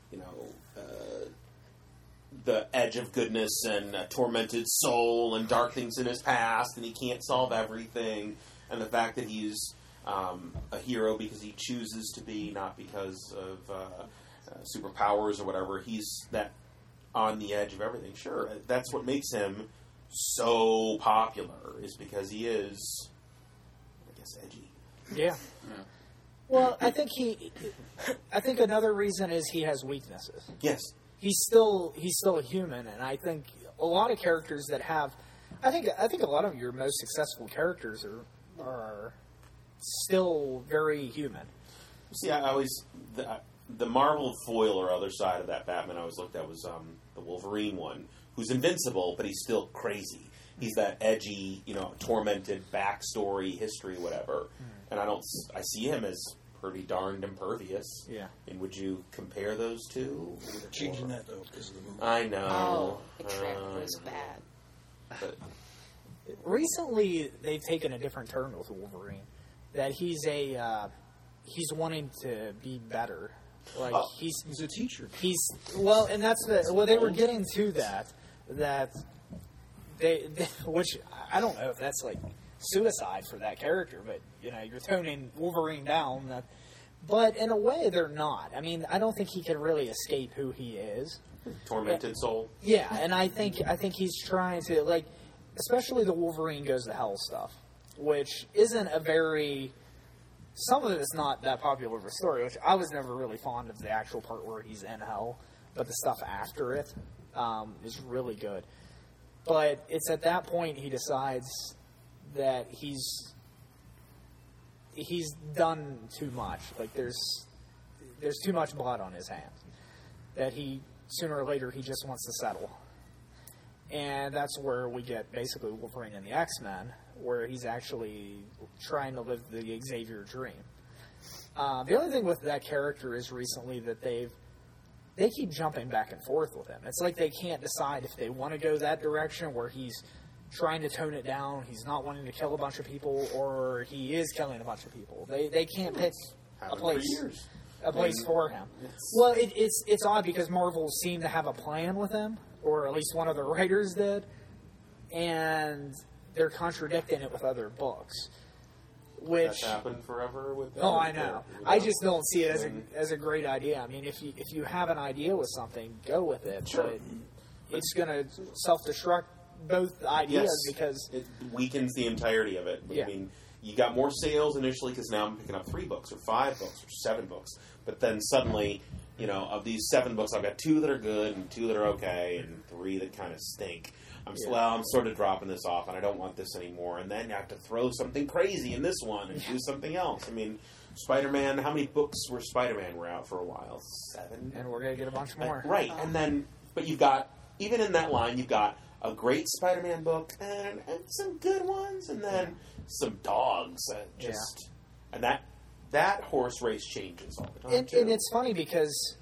the edge of goodness and a tormented soul and dark things in his past, and he can't solve everything. And the fact that he's a hero because he chooses to be, not because of superpowers or whatever. He's that on the edge of everything. Sure, that's what makes him so popular, is because he is, I guess, edgy. Yeah. Well, I think another reason is he has weaknesses. Yes. He's still a human, and I think a lot of characters that have, I think a lot of your most successful characters are still very human. See, I always the Marvel foil or other side of that Batman I always looked at was the Wolverine one, who's invincible, but he's still crazy. He's that edgy, tormented backstory, history, whatever. And I see him as pretty darned impervious. Yeah. And would you compare those two? They're changing that though because of the movie. I know. The trailer was bad. But Recently, they've taken a different turn with Wolverine. That he's wanting to be better. Like he's a teacher. And that's they were getting to that they which I don't know if that's like suicide for that character, but you're toning Wolverine down. But in a way, they're not. I mean, I don't think he can really escape who he is. tormented soul. Yeah, and I think he's trying to especially the Wolverine Goes to Hell stuff, which isn't a very. Some of it is not that popular of a story, which I was never really fond of the actual part where he's in hell, but the stuff after it is really good. But it's at that point he decides that he's done too much. Like there's too much blood on his hands. That sooner or later he just wants to settle. And that's where we get basically Wolverine and the X-Men, where he's actually trying to live the Xavier dream. The other thing with that character is recently that they keep jumping back and forth with him. It's like they can't decide if they want to go that direction where he's trying to tone it down, he's not wanting to kill a bunch of people, or he is killing a bunch of people. They can't pick a place for him. Well, it's odd because Marvel seemed to have a plan with him, or at least one of the writers did, and they're contradicting it with other books. Which That's happened forever with. Oh, I know. I just don't see it as a great idea. I mean, if you have an idea with something, go with it. Sure. But it's going to self-destruct both ideas because it weakens the entirety of it. Yeah. I mean, you got more sales initially because now I'm picking up 3 books or 5 books or 7 books, but then suddenly, of these 7 books, I've got 2 that are good and 2 that are okay and 3 that kind of stink. I'm sort of dropping this off, and I don't want this anymore. And then you have to throw something crazy in this one and do something else. I mean, Spider-Man. How many books were Spider-Man were out for a while? 7, and we're going to get a bunch more. right? And then, but you've got even in that line, you've got a great Spider-Man book and some good ones, and then some dogs that and that horse race changes all the time. And it's funny because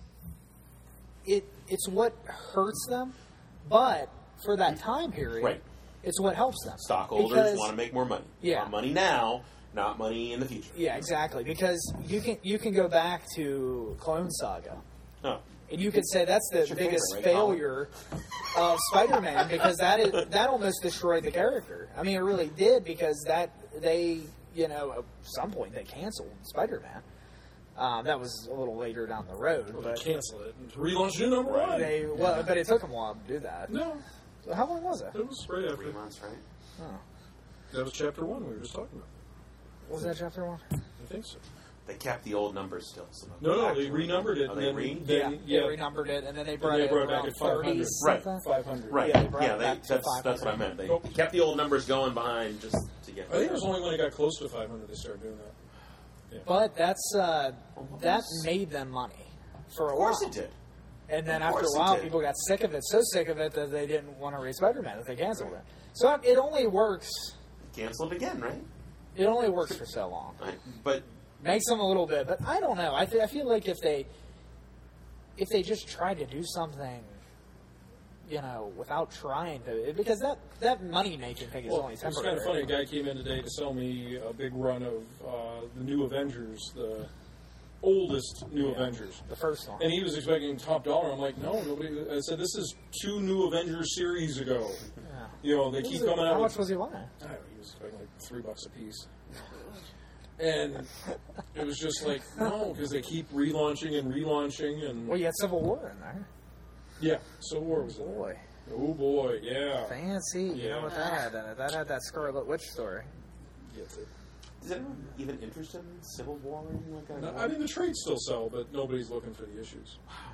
it's what hurts them, but for that time period, it's what helps them. Stockholders want to make more money. Yeah. Want money now, not money in the future. Yeah, exactly. Because you can go back to Clone Saga. Oh. And you could say that's the biggest failure of Spider-Man because that almost destroyed the character. I mean, it really did because at some point they canceled Spider-Man. That was a little later down the road. But they canceled it and relaunched it number 1. But it took them a while to do that. No. So how long was it? It was right after. 3 months, right? Oh. That was chapter 1 we were just talking about. What was that chapter 1? I think so. They kept the old numbers still. So No, they renumbered it. Oh, and they they renumbered it, and then they brought it back at 500. Right. 500. Right. Yeah, they brought it back to that's 500. what I meant. They kept the old numbers going behind just to get. I think it was only when it got close to 500 they started doing that. Yeah. But that made them money for a while. Of course it did. And then after a while, people got sick of it, so sick of it that they didn't want to read Spider-Man, that they canceled it. So it only works. Canceled again, right? It only works for so long. But Makes them a little bit, but I don't know. I feel like if they just tried to do something, without trying to, because that money making thing is only temporary. It's kind of funny. A guy came in today to sell me a big run of the New Avengers, the oldest New Avengers, the first one, and he was expecting top dollar. I'm like, no, nobody. I said this is 2 New Avengers series ago. Yeah. They keep coming out. How much was he buying? I don't know, he was expecting like $3 a piece. And it was just like, no, because they keep relaunching and relaunching. And well, you had Civil War in there. Yeah, Civil War was in there. Oh, boy, yeah. Fancy. Yeah. You know what that had in it? That had that Scarlet Witch story. Yes, is anyone even interested in Civil War? I mean, the trades still sell, but nobody's looking for the issues.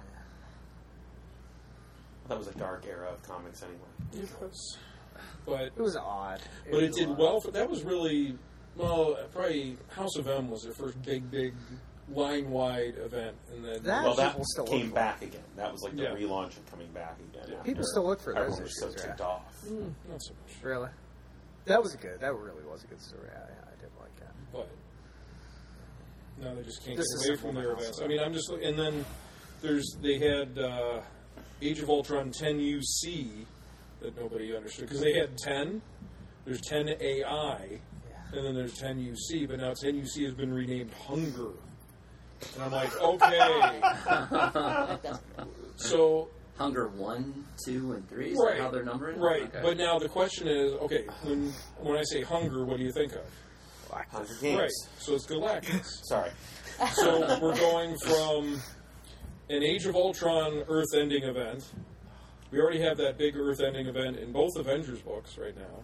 That was a dark era of comics anyway. But it was odd. But it did well. That was really... Well, probably House of M was their first big line-wide event, and then That- Well, that people still look came for back again. That was like the Yeah. relaunch of coming back again. Yeah. People after still look for those everyone was so issues, ticked yeah. off. not so much. Really? That was good. That really was a good story. I did like that. But no, they just can't This get is away simple from their now, events. so- I mean, I'm just, and then they had Age of Ultron 10 UC that nobody understood because they had 10. There's 10 AI, and then there's 10 UC, but now 10 UC has been renamed Hunger, and I'm like, okay, so. Hunger 1, 2, and 3? Is Right. that how they're numbering? Right, Okay. but now the question is, okay, when I say hunger, what do you think of? Hunger Games. Right, so it's Galactus. Sorry. So we're going from an Age of Ultron Earth-ending event. We already have that big Earth-ending event in both Avengers books right now.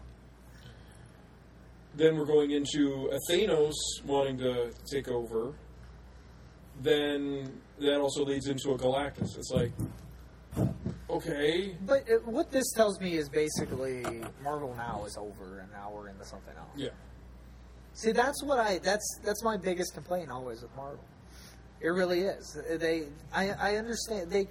Then we're going into a Thanos wanting to take over. Then that also leads into a Galactus. It's like, okay, But what this tells me is basically Marvel now is over, and now we're into something else. yeah. See, that's my biggest complaint always with Marvel. It really is. I understand they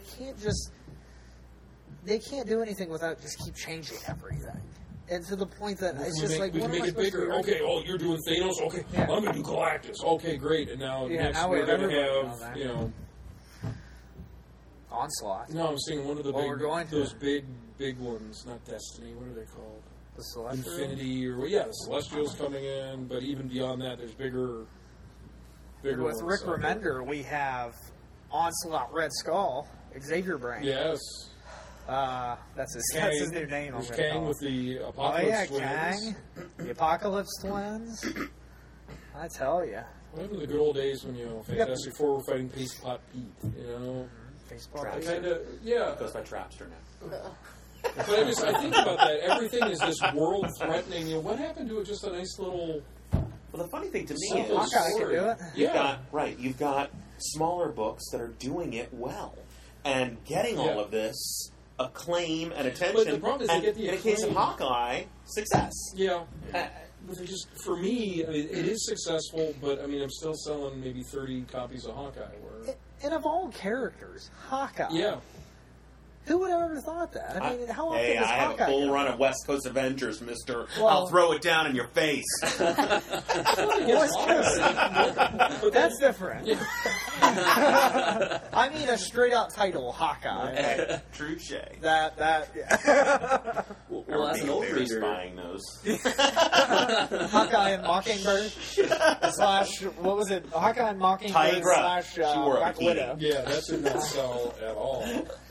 can't do anything without just keep changing everything, and to the point that it's just like we what can am make I it supposed to bigger. do? Okay, oh, you're doing Thanos. Okay, Yeah. I'm going to do Galactus. Okay, great. And now Yeah, next now we we're have going to everybody on have, that. you know, Onslaught, no, I'm saying one of the Well, we're going to. those big ones, not Destiny. What are they called? the Celestial. Infinity, or the Celestials coming in. But even beyond that, there's bigger With ones. Rick Remender, we have Onslaught, Red Skull, Xavier Brain. Yes, That's his new name. There's I'm gonna Kang call with him. the Oh Apocalypse yeah, Twins. Kang, the Apocalypse Twins. I tell you, What happened to the good old days when Fantastic Four were fighting Paste Pot Pete? baseball. Travis. Kind of, yeah. It goes by Trapster now. But I think about that. Everything is this world-threatening. What happened to just a nice little? Well, the funny thing to me Simple is Hawkeye can story. do it. you've got smaller books that are doing it well and getting all Yeah. of this acclaim and attention. But the problem is they and get the in the case of acclaim. Hawkeye, success. Yeah. But they just, for me, I mean, it is successful. But I mean, I'm still selling maybe 30 copies of Hawkeye. Where, And of all characters, Hawkeye. yeah. Who would have ever thought that? I mean, how often Hey, does I have Hawkeye a full go? run of West Coast Avengers, mister. Well- I'll throw it down in your face. West Coast. That's different. I mean, a straight up title, Hawkeye. Touche. That yeah. Well, as an old They're reader, spying those. Hawkeye and Mockingbird slash what was it? Hawkeye and Mockingbird Tigra. slash She wore a Black bikini. Widow. Yeah, that did not sell at all.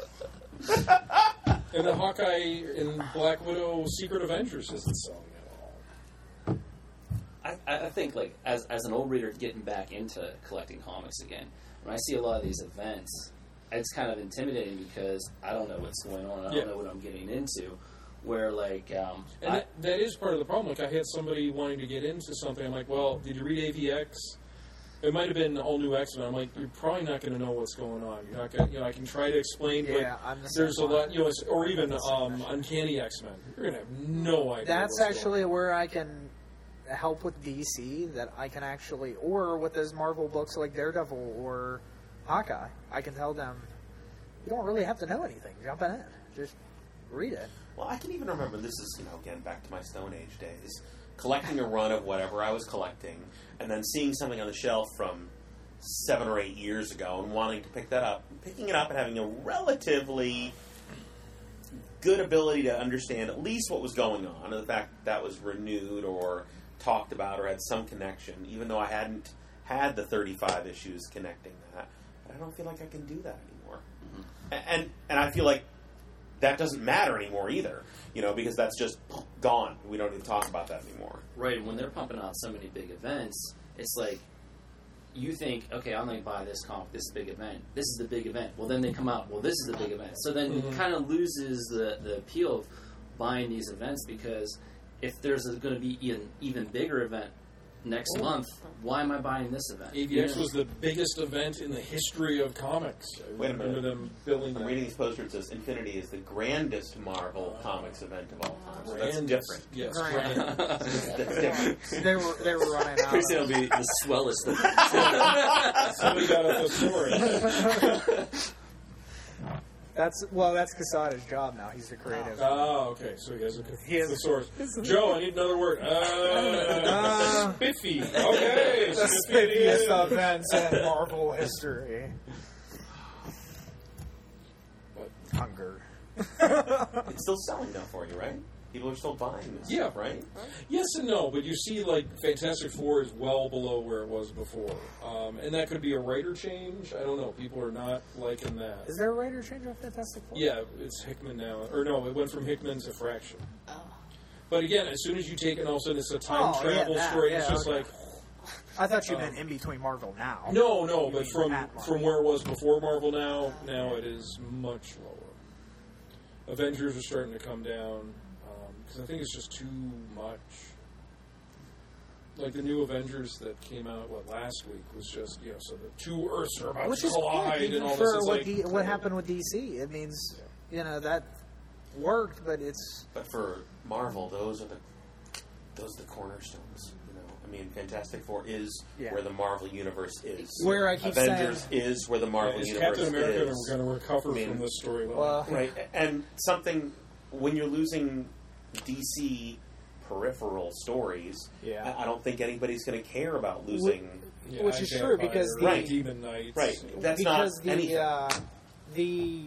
And the Hawkeye and Black Widow Secret Avengers isn't selling at all. I think, like, as an old reader getting back into collecting comics again, when I see a lot of these events, it's kind of intimidating because I don't know what's going on. I don't know what I'm getting into. Where, like, And that is part of the problem. Like, I had somebody wanting to get into something. I'm like, well, did you read AVX? It might have been All New X-Men. I'm like, you're probably not going to know what's going on. You're not going. I can try to explain, Yeah, but I'm the same there's a way. lot. Or even Uncanny X-Men. You're going to have no idea. That's what's actually where I can help with DC. That I can actually, or with those Marvel books like Daredevil or Hawkeye, I can tell them you don't really have to know anything. Jump in, just read it. Well, I can even remember, this is, again, back to my Stone Age days, collecting a run of whatever I was collecting, and then seeing something on the shelf from 7 or 8 years ago and wanting to pick that up, picking it up and having a relatively good ability to understand at least what was going on, and the fact that was renewed or talked about or had some connection, even though I hadn't had the 35 issues connecting that. But I don't feel like I can do that anymore. Mm-hmm. And I feel like that doesn't matter anymore either, because that's just gone. We don't even talk about that anymore. right, when they're pumping out so many big events, it's like, you think, okay, I'm going to buy this comic, this is a big event, this is the big event. Well, then they come out, well, this is the big event. So then it kind of loses the appeal of buying these events, because if there's going to be an even bigger event next month, why am I buying this event? AVX was the biggest event in the history of comics. I Wait a minute. remember them billing I'm that. reading these posters. It says Infinity is the grandest Marvel Comics event of all time. So that's Grandest. different. Yes, Grand. grand. That's different. They were running out. Pretty soon it'll be the swellest. Somebody got a thesaurus. That's Quesada's job now. He's the creative. Oh, okay. So he has a He has- thesaurus. Joe, I need another word. Spiffy. Okay. The spiffy it is. spiffiest events in Marvel history. Hunger. It's still selling though for you, right? People are still buying this Yeah. stuff, right? Yes and no, but you see, like, Fantastic Four is well below where it was before. And that could be a writer change. I don't know. People are not liking that. Is there a writer change on Fantastic Four? Yeah, it's Hickman now. Or no, it went from Hickman to Fraction. Oh. But again, as soon as you take it, all of a sudden it's a time Oh, travel yeah, that, story. It's yeah, just okay. like, I thought you meant in between Marvel now. no, You but mean from that one. from where it was before Marvel now it is much lower. Avengers are starting to come down because I think it's just too much. Like the new Avengers that came out last week was just so the two Earths are about Which to is collide good, and even all for this. It's what, like, what happened with DC. It means that worked, but it's But for Marvel, those are the cornerstones. I mean, Fantastic Four is Yeah. where the Marvel universe is. Where I keep Avengers saying- is where the Marvel is universe Captain America is. going to recover I mean, from this storyline? well, Right, and something when you're losing DC peripheral stories, Yeah. I don't think anybody's going to care about losing. Yeah, which is Vampire, true, because the- Right. Demon Knights, Right, that's because not anything. the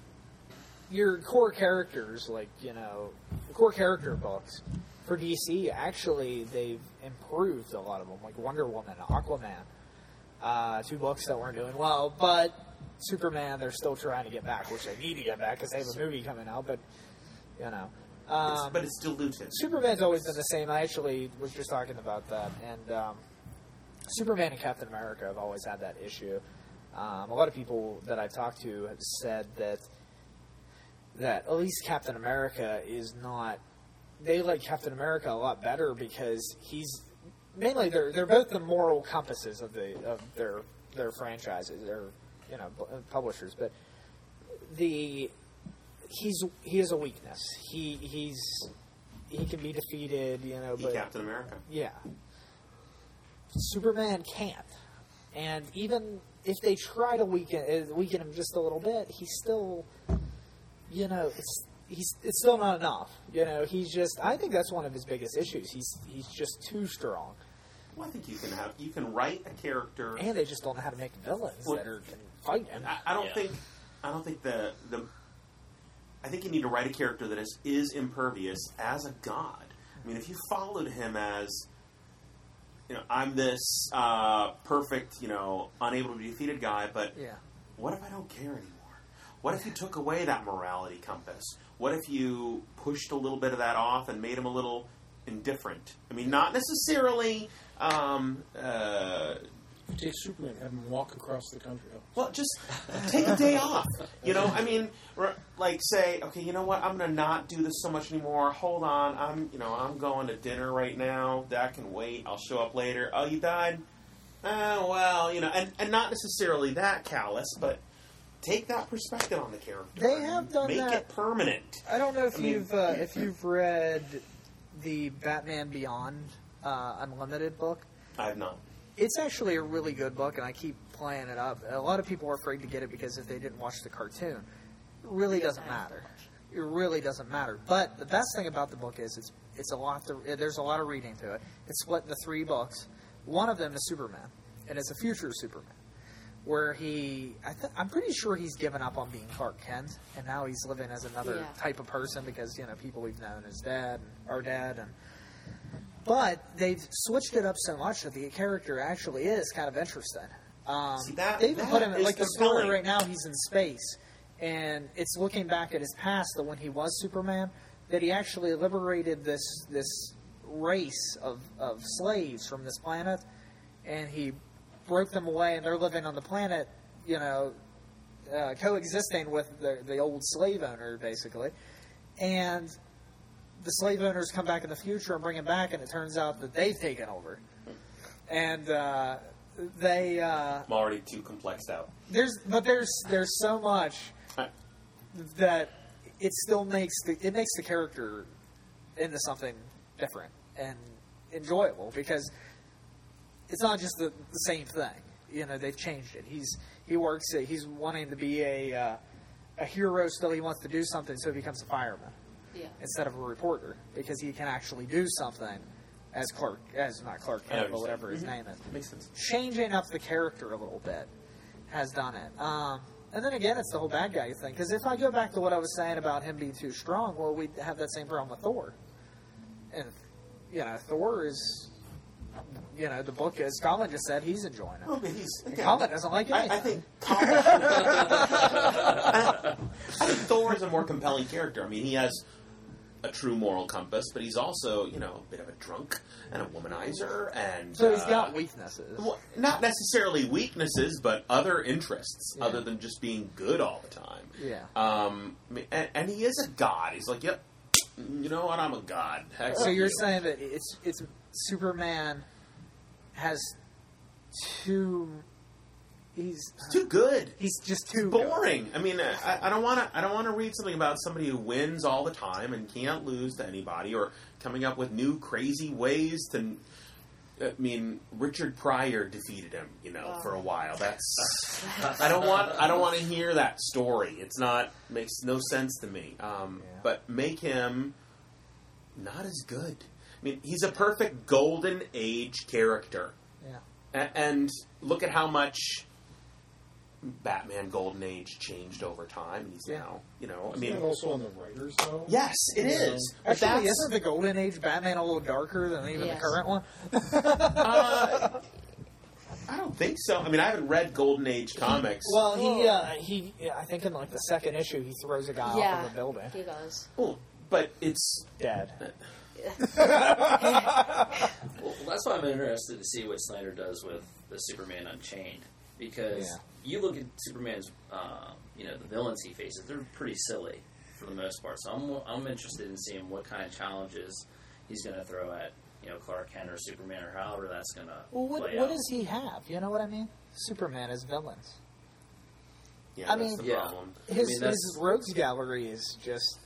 your core characters, like the core character books for DC, actually they've improved a lot of them, like Wonder Woman, Aquaman, two books that weren't doing well, but Superman they're still trying to get back, which they need to get back because they have a movie coming out, but But it's diluted. Superman's always been the same. I actually was just talking about that, and Superman and Captain America have always had that issue. A lot of people that I've talked to have said that at least Captain America is not. They like Captain America a lot better because he's mainly they're both the moral compasses of their franchises, their publishers, but he has a weakness. He can be defeated, but Captain America. yeah. Superman can't. And even if they try to weaken him just a little bit, he's still it's still not enough. He's just I think that's one of his biggest issues. He's just too strong. Well, I think you can write a character. And they just don't know how to make villains Well, that can fight him. I don't think I think you need to write a character that is impervious as a god. I mean, if you followed him as, I'm this perfect, unable to be defeated guy, but Yeah. what if I don't care anymore? What if you took away that morality compass? What if you pushed a little bit of that off and made him a little indifferent? I mean, not necessarily. If you take Superman, have him walk across the country. Well, just take a day off. I mean, like say, okay, you know what? I'm going to not do this so much anymore. Hold on, I'm going to dinner right now. That can wait. I'll show up later. Oh, you died? Well, and not necessarily that callous, but take that perspective on the character. They have done Make that. it permanent. I don't know if I mean- you've read the Batman Beyond Unlimited book. I have not. It's actually a really good book, and I keep playing it up. A lot of people are afraid to get it because if they didn't watch the cartoon, it really doesn't matter. It really doesn't matter. But the best thing about the book is it's a lot. There's a lot of reading to it. It's split into 3 books. One of them is Superman, and it's a future Superman, where I'm pretty sure he's given up on being Clark Kent, and now he's living as another type of person because people we've known as our dad, and. But they've switched it up so much that the character actually is kind of interesting. See, they even put him is like the compelling. story right now. He's in space, and it's looking back at his past that when he was Superman, that he actually liberated this race of slaves from this planet, and he broke them away, and they're living on the planet, coexisting with the old slave owner, basically, and the slave owners come back in the future and bring him back, and it turns out that they've taken over. And they I'm already too complexed out. there's so much that it still makes the character into something different and enjoyable, because it's not just the same thing. You know, they've changed it. He's wanting to be a hero, still he wants to do something, so he becomes a fireman instead of a reporter, because he can actually do something as not Clark Kent, but whatever his name is. Makes sense. Changing up the character a little bit has done it. And then again, it's the whole bad guy thing. Because if I go back to what I was saying about him being too strong, well, we have that same problem with Thor. And, you know, Thor is, you know, the book, as Colin just said, he's enjoying it. Well, but he's And Colin doesn't like anything. I think I think Thor is a more compelling character. I mean, he has a true moral compass, but he's also, you know, a bit of a drunk and a womanizer, and So he's got weaknesses. well, not necessarily weaknesses, but other interests Yeah. other than just being good all the time. Yeah. And he is a god. He's like, yep, you know what? I'm a god. Heck So with you're you. saying that it's Superman has he's too good. He's just too Boring. I mean, I don't want to read something about somebody who wins all the time and can't lose to anybody, or coming up with new crazy ways to. I mean, Richard Pryor defeated him, you know, for a while. That's I don't want to hear that story. It's not makes no sense to me. But make him not as good. I mean, he's a perfect golden age character. Yeah. And look at how much Batman Golden Age changed over time. He's now, you know, I mean, Isn't that also on the writers, though? yes, it is. But Actually, that's, isn't the Golden Age Batman a little darker than even Yes. the current one? I don't think so. I mean, I haven't read Golden Age comics. Well, he I think in like the second issue he throws a guy off of a building, he does. Well, but it's dead. Well, that's why I'm interested to see what Snyder does with the Superman Unchained, because you look at Superman's, the villains he faces, they're pretty silly for the most part. So I'm interested in seeing what kind of challenges he's going to throw at, Clark Kent or Superman or however that's going to play What out. does he have? You know what I mean? Superman as villains. yeah, I that's mean- the Yeah. problem. His rogues gallery is just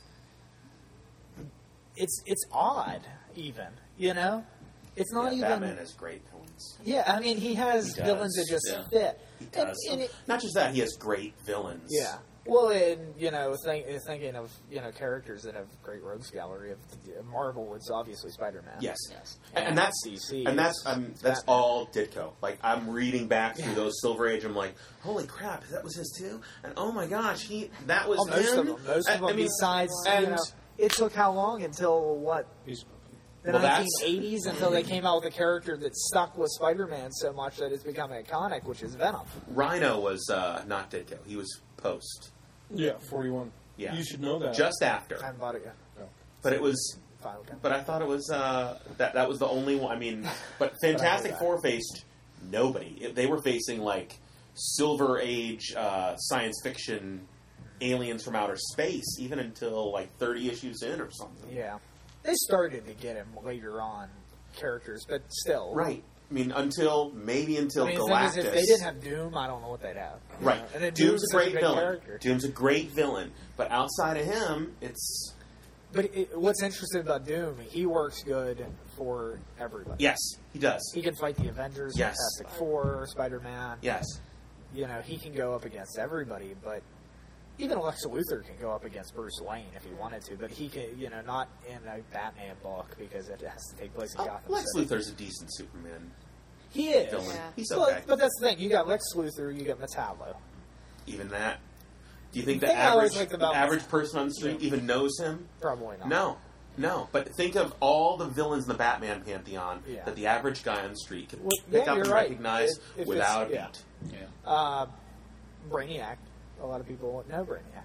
it's odd, even, you know. It's not even. Batman has great villains. Yeah, I mean, he has He does, villains that just yeah. fit. He does. And Not just that, he has great villains. yeah. Well, and thinking of characters that have great rogues gallery of Marvel, it's obviously Spider-Man. Yes. Yes. And that's DC. and that's it's that's Batman. all Ditko. Like, I'm reading back through those Silver Age. I'm like, holy crap, that was his too. And oh my gosh, that was Oh, most him. of them. Most of them. I mean, Besides, and it took how long until what? The Well, that's- 1980s until they came out with a character that stuck with Spider-Man so much that it's become iconic, which is Venom. Rhino was not Ditko. He was post. Yeah, 41. Yeah. You should know that. Just after. I haven't bought it yet. But it was. Fine, okay. But I thought it was that was the only one. I mean, but Fantastic that. Four faced nobody. They were facing like Silver Age science fiction aliens from outer space, even until like 30 issues in or something. Yeah. They started to get him later on, characters, but still. Right. I mean, until I mean, the thing Galactus. is, if they didn't have Doom, I don't know what they'd have. you Right. know? And then Doom's a such great big villain. character. Doom's a great villain. But outside of him, it's... But what's interesting about Doom, he works good for everybody. Yes, he does. He can fight the Avengers, Yes. Fantastic Four, Spider-Man. Yes. You know, he can go up against everybody, but even Lex Luthor can go up against Bruce Wayne if he wanted to, but he can, not in a Batman book because it has to take place in Gotham Lex City. Luthor's a decent Superman He is. villain. Yeah. He's Well, okay. but that's the thing. You got Lex Luthor, you got Metallo. Even that. Do you think the thing I always average, liked about- average person on the street even knows him? Probably not. No. But think of all the villains in the Batman pantheon Yeah. that the average guy on the street can Well, pick yeah, up you're and right. recognize If without a it's- beat. Yeah. Brainiac. A lot of people won't know Brainiac.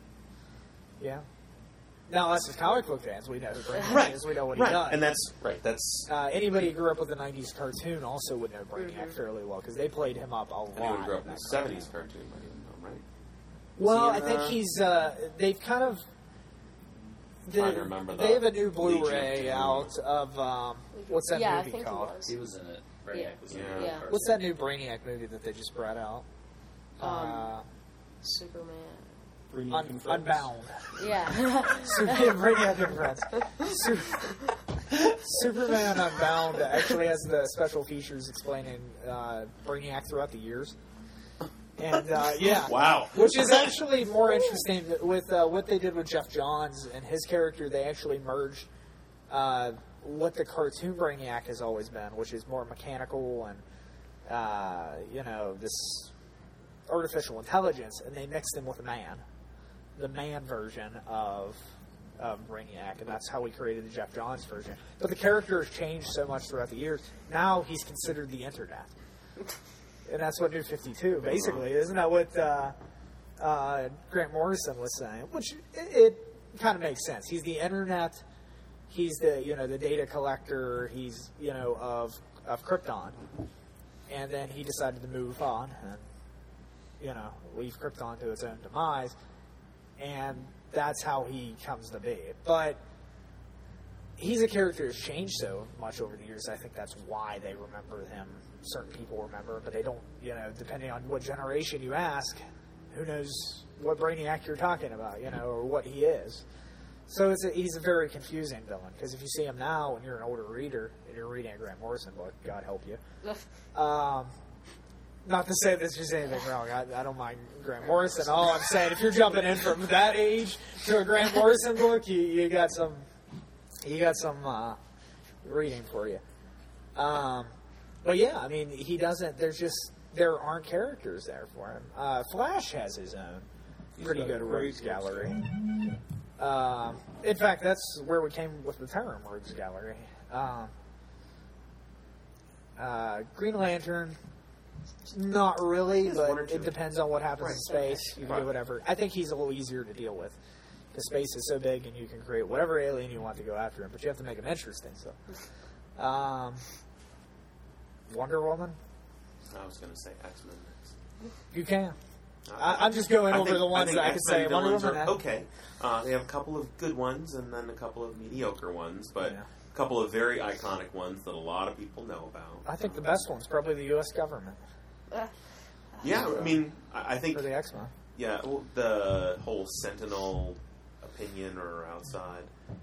Yeah. Now, us as comic book fans, we know who Brainiac Right. is. We know what Right. he does. And that's right. That's Anybody who grew up with the 90s cartoon also would know Brainiac fairly well because they played him up a lot. anyone who grew up in in the that '70s cartoon might even know, right? Well, he I in, think he's. They've kind of. trying to remember They have a new Legion of Blu-ray Doom. out of what's that Yeah, I movie think called? it was. He was in it. Brainiac Yeah. was in it. Yeah. What's that new Brainiac movie that they just brought out? Superman. Brainiac and Friends. Unbound. Yeah. Superman, Brainiac and Friends. Superman Unbound actually has the special features explaining Brainiac throughout the years. And yeah, Wow. which is actually more interesting with what they did with Jeff Johns and his character. They actually merged what the cartoon Brainiac has always been, which is more mechanical and this artificial intelligence, and they mixed him with the man version of Brainiac, and that's how we created the Jeff Johns version. But the character has changed so much throughout the years. Now he's considered the internet. And that's what New 52 basically is. Isn't that what Grant Morrison was saying? Which it kind of makes sense. He's the internet. He's the data collector. He's of Krypton, and then he decided to move on and leave Krypton to its own demise, and that's how he comes to be. But he's a character that's changed so much over the years. I think that's why they remember him. Certain people remember, but they don't, depending on what generation you ask, who knows what Brainiac you're talking about, or what he is. So he's a very confusing villain, because if you see him now when you're an older reader and you're reading a Grant Morrison book, God help you. Not to say that there's anything wrong. I don't mind Grant Morrison. All I'm saying, if you're jumping in from that age to a Grant Morrison book, you got some reading for you. But yeah, I mean, he doesn't. There aren't characters there for him. Flash has his own pretty good rogues gallery. In fact, that's where we came with the term rogues gallery. Green Lantern, not really, but it depends on what happens in space. You can do whatever. I think he's a little easier to deal with, because space is so big, and you can create whatever alien you want to go after him, but you have to make him interesting. So, Wonder Woman, I was going to say X-Men next. you can. I'm just going over the ones that I could say. X-Men Wonder villains Woman, are okay. They have a couple of good ones and then a couple of mediocre ones, but Yeah. a couple of very iconic ones that a lot of people know about. I think the best one's probably the U.S. government Yeah, I mean, I think for the X-Men. yeah, well, the whole Sentinel opinion or outside.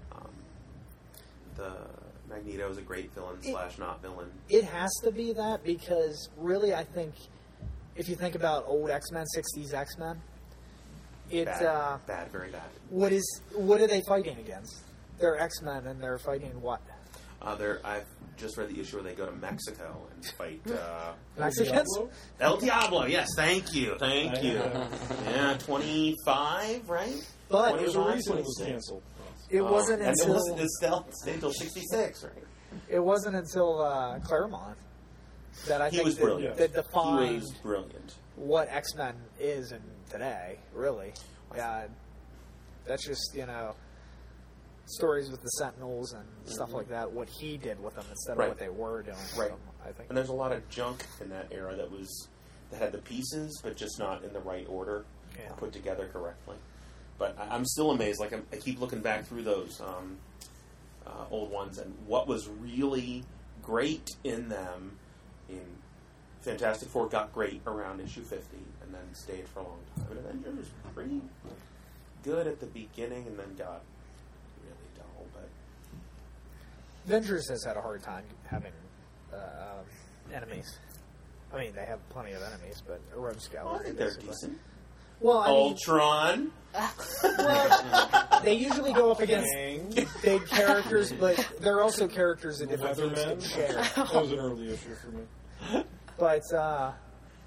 The Magneto is a great villain / not villain. It has to be that, because really, I think if you think about old X-Men, 60s X-Men, it's Bad, very bad. what are they fighting against? They're X-Men, and they're fighting what? I've just read the issue where they go to Mexico and fight Mexicans? El Diablo. Yes, thank you. Yeah, 25, right? But There's a 25, reason it was 26. canceled. it wasn't And until it still stayed until 66, right? it wasn't until Claremont that I He think was brilliant. that He defined was brilliant. what X-Men is in today. Really, that's just stories with the Sentinels and stuff like that. What he did with them instead of Right. what they were doing. With Right. them, I think. And there's a lot of junk in that era that had the pieces, but just not in the right order, Yeah. put together correctly. But I'm still amazed. Like I keep looking back through those old ones, and what was really great in them. In Fantastic Four got great around issue 50, and then stayed for a long time. And Avengers was pretty good at the beginning, and then got really dull. But Avengers has had a hard time having enemies. I mean, they have plenty of enemies, but a rogues gallery. I think they're basically. decent. Well, I mean, Ultron. they usually go up against big characters, but they're also characters that different teams can Weatherman. share. That was an early issue for me. But, oh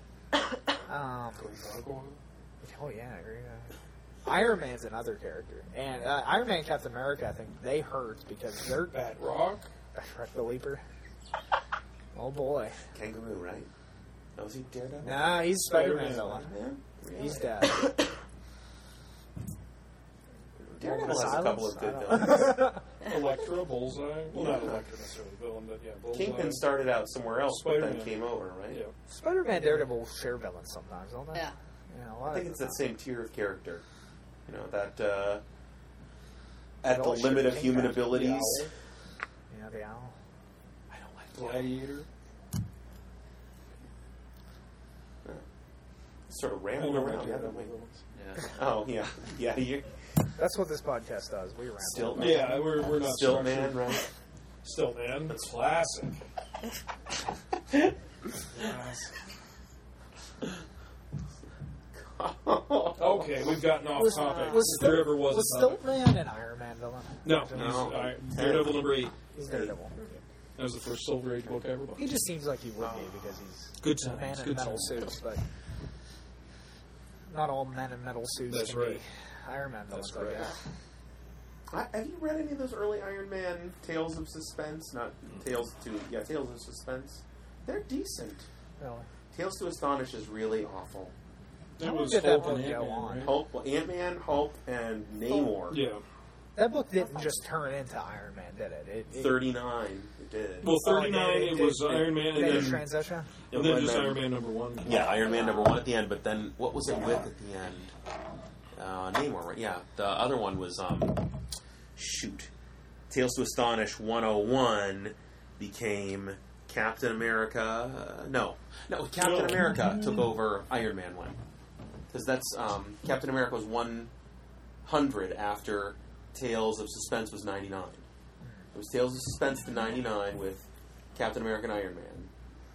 yeah, I agree. Iron Man's another character. And Iron Man and Captain America, I think they hurt because they're Bat Rock. the Leaper. Oh boy. Kangaroo, right? Oh, was he Daredevil? Nah, he's Spider-Man Spider-Man. villain. Yeah? Really? He's dead. Daredevil has a couple of good I don't villains. know. Electra, Bullseye. Well, not Yeah. Electra necessarily villain, but yeah, Bullseye. Kingpin started out somewhere else, but then Spider-Man. came over, right? Yeah. Spider-Man, Daredevil share villains sometimes, don't they? Yeah. Yeah, a lot I think of it's the that same tier of character. You know, that at the limit of human abilities. Yeah, the owl. I don't like Gladiator. sort of rambling around. Yeah. Oh yeah, yeah. You That's what this podcast does. We ramble. still Yeah, we're not still structured. man, right? Still man. That's classic. Okay, we've gotten off topic. Was If there ever was a topic. Stiltman an Iron Man villain? No, No. he's Daredevil number 8. He's Daredevil. That was the first Silver Age book I ever bought. He just seems like he would be because he's Good a man times. in Good metal times. suits, but not all men in metal suits That's can right. be Iron Man villains, That's I right. guess. Have you read any of those early Iron Man Tales of Suspense? Not Tales of Suspense. They're decent. Really. Tales to Astonish is really awful. That When was did that Hulk book and go Ant-Man, on? right? Ant-Man, Hulk, and Namor. Yeah. That book didn't just turn into Iron Man, did it? It 39, it did. Well, Oh, 39, it was Iron Man, and Made a then, transition. and then And just then- Iron Man number 1. Yeah, Iron Man number 1 at the end, but then what was it with at the end? Namor, right? Yeah, the other one was Tales to Astonish 101 became Captain America. Captain America took over Iron Man 1 because that's Captain America was 100 after Tales of Suspense was 99. It was Tales of Suspense to 99 with Captain America and Iron Man.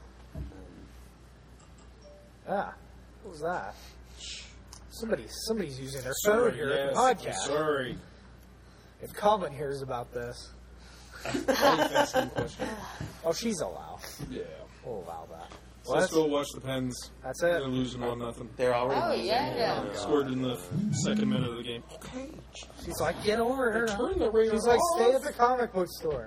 Ah, what was that? Somebody's using their phone here at the podcast. Sorry. If Colin hears about this, oh, she's allowed. Yeah. We'll allow that. So let's go watch the Pens. That's They're it. losing 1-0. They're already Oh, losing. yeah. Oh, Scored in the second minute of the game. Okay. She's like, get over her. Turn the ringer She's like, off. stay at the comic book store.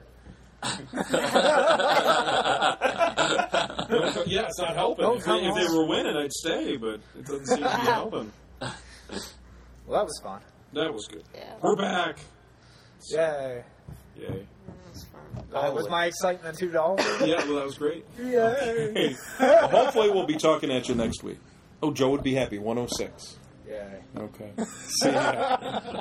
Yeah, it's not helping. Don't If come they on. were winning, I'd stay, but it doesn't seem to be helping. Well, that was fun. That was good. Yeah. We're back. Yay. Yay. Was my excitement $2? Yeah, well, that was great. Yay. Well, hopefully we'll be talking at you next week. Oh, Joe would be happy. 106. Yay. Okay. See ya.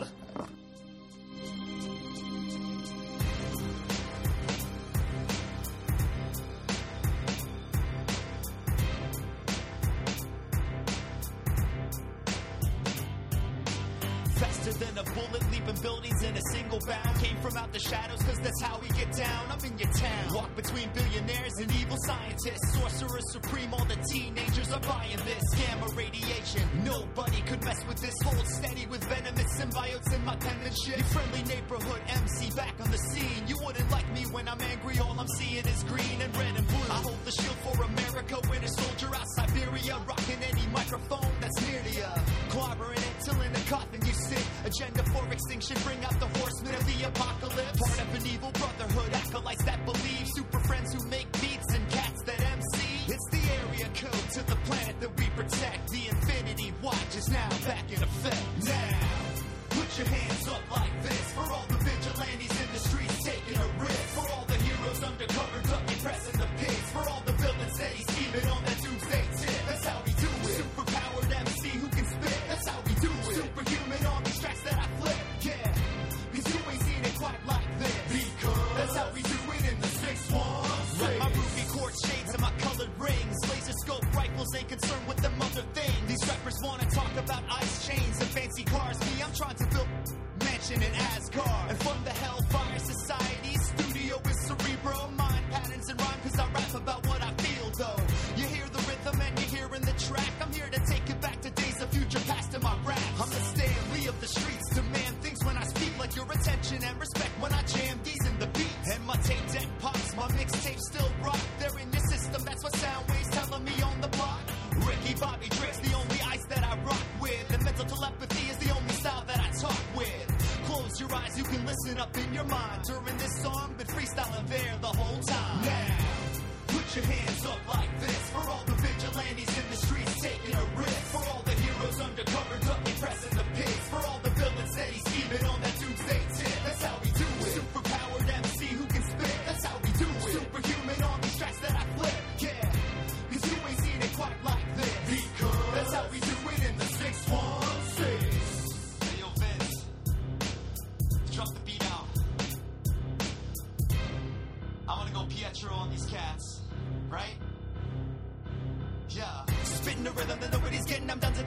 Faster than a bullet, leaping buildings in a single bound. Came from out the shadows, cause that's how we get down. I'm in your town. Walk between billionaires and evil scientists. Sorcerer supreme, all the teenagers are buying this. Gamma radiation, nobody could mess with this. Hold steady with venomous symbiotes in my penmanship. Your friendly neighborhood MC back on the scene. You wouldn't like me when I'm angry, all I'm seeing is green and red and blue. I hold the shield for America, winter soldier out Siberia. Rocking any microphone that's near to ya. Clobbering it till in the coffin you sit. Agenda for extinction, bring out the horsemen of the apocalypse. Part of an evil brotherhood, acolytes that believe. Super friends who make beats and cats that MC. It's the area code to the planet that we protect. The Infinity Watch is now back in effect. Now, put your hands up like this. For all the vigilantes in the streets taking a risk. For all the heroes undercover ducking, pressing the pits. For all the villains steady scheming on that doomsday tip. That's how we do it. Superpowered MC who can spit. That's how we do it. Superhuman on these tracks that I flip. Yeah, cause you ain't seen it quite like this. Because that's how we do it in the 616. My ruby quartz shades and my colored rings. Laser scope rifles ain't concerned with them other things. These rappers wanna talk about ice chains and fancy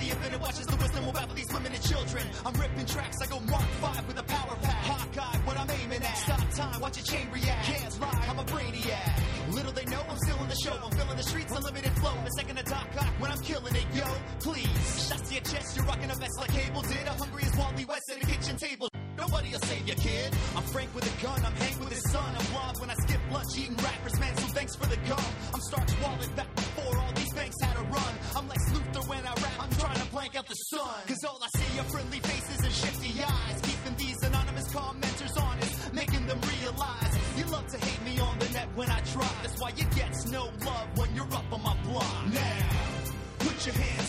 the infinite watches the wisdom will baffle these women and children. I'm ripping tracks, I go Mark 5 with a power pack. Hawkeye, what I'm aiming at. Stop time, watch a chain react. Can't lie, I'm a brainiac. Little they know, I'm still in the show. I'm filling the streets, unlimited flow. The second of Doc Ock when I'm killing it, yo. Please, shots to your chest, you're rocking a vest like Cable did. I'm hungry as Wally West at a kitchen table. Nobody will save you, kid. I'm Frank with a gun, I'm Hank with his son. I'm blonde when I skip lunch, eating rappers, man, so thanks for the gum. I'm Starch Wallet back before all these banks had a run. I'm Lex Luthor when I rap, I'm trying to blank out the sun. Cause all I see are friendly faces and shifty eyes. Keeping these anonymous commenters honest, making them realize you love to hate me on the net when I try. That's why you get no love when you're up on my block. Now, put your hands